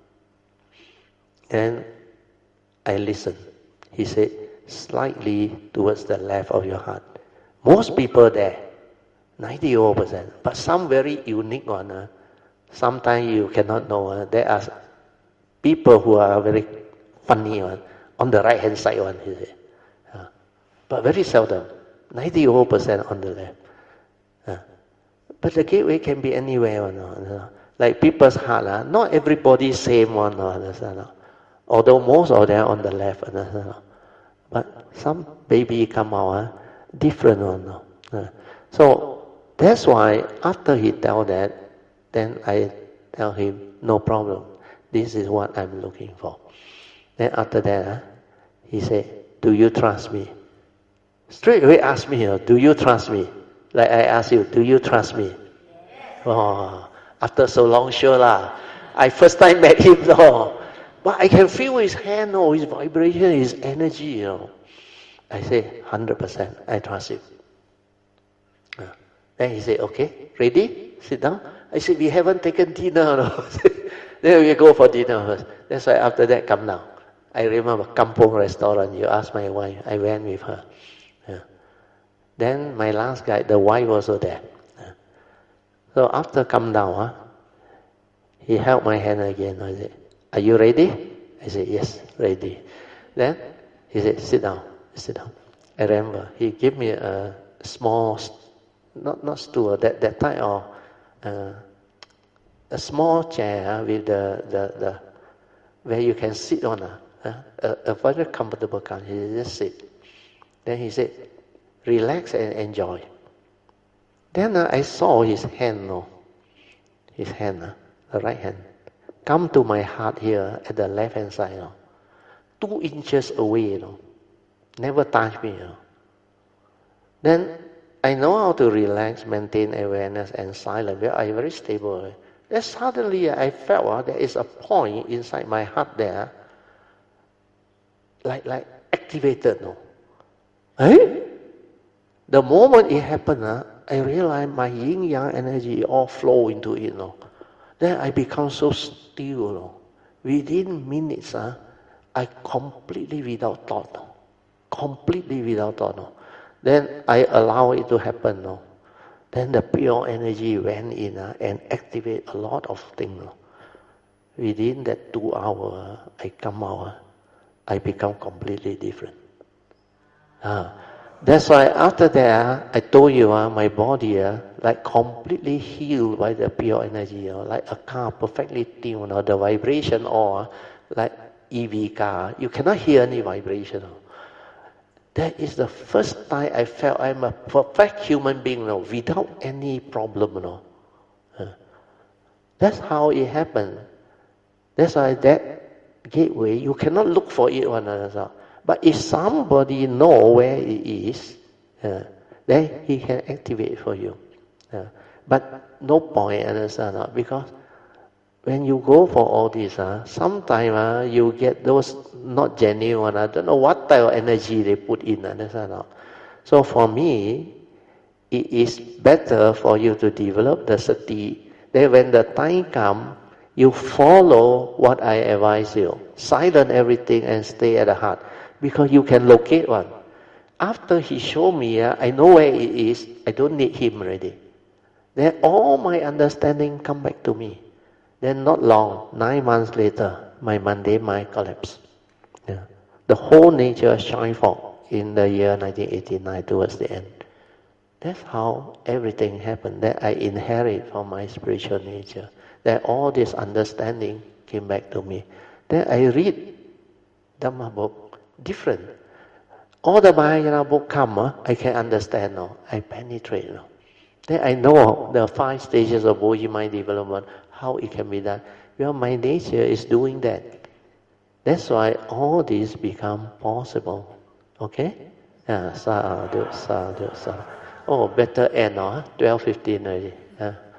And I listened. He said, slightly towards the left of your heart. Most people there, 90%. But some very unique one. Sometimes you cannot know. There are people who are very funny one, on the right hand side one, he said. But very seldom. 90% on the left. But the gateway can be anywhere. Like people's heart, not everybody same one. Although most of them on the left. But some baby come out different one. So that's why after he tell that, then I tell him, no problem. This is what I'm looking for. Then after that, he said, do you trust me? Straight away ask me, do you trust me? Like I ask you, do you trust me? Yes. Oh, after so long, sure lah. I first time met him, but I can feel his hand, his vibration, his energy. I say, 100%, I trust you. Then he said, okay, ready? Sit down. I said, we haven't taken dinner. Then we go for dinner first. That's why after that, come down. I remember Kampong restaurant. You asked my wife. I went with her. Then my last guy, the wife also there. So after come down, he held my hand again. I said, are you ready? I said, yes, ready. Then he said, sit down. I remember he gave me a small, not stool, that type of a small chair with the where you can sit on a very comfortable kind. He just sit. Then he said, relax and enjoy. Then I saw his hand, the right hand, come to my heart here at the left hand side, 2 inches away, never touch me. Then I know how to relax, maintain awareness and silence. I'm very stable. Then suddenly I felt there is a point inside my heart there, like activated. The moment it happened, I realized my yin-yang energy all flow into it. Then I become so still. Within minutes, I completely without thought. Then I allow it to happen. Then the pure energy went in and activate a lot of things. Within that 2 hours, I come out, I become completely different. That's why after that, I told you, my body like completely healed by the pure energy, like a car perfectly tuned, the vibration, or like EV car. You cannot hear any vibration. That is the first time I felt I'm a perfect human being without any problem. That's how it happened. That's why that gateway, you cannot look for it one another. But if somebody know where it is, then he can activate for you. But no point, understand? Because when you go for all this, sometimes you get those not genuine. I don't know what type of energy they put in. Understand? So for me, it is better for you to develop the sati. Then when the time comes, you follow what I advise you. Silence everything and stay at the heart. Because you can locate one. After he showed me, I know where it is. I don't need him already. Then all my understanding come back to me. Then not long, 9 months later, my mundane mind collapsed. The whole nature shine forth in the year 1989 towards the end. That's how everything happened. That I inherit from my spiritual nature. That all this understanding came back to me. Then I read Dhamma book. Different. All the Mahayana book come, I can understand now. I penetrate now. Then I know the 5 stages of Bodhi mind development, how it can be done. Well, my nature is doing that. That's why all this become possible. Okay? Sadhu, sadhu, sadhu. Oh, better end now, 12:15 already.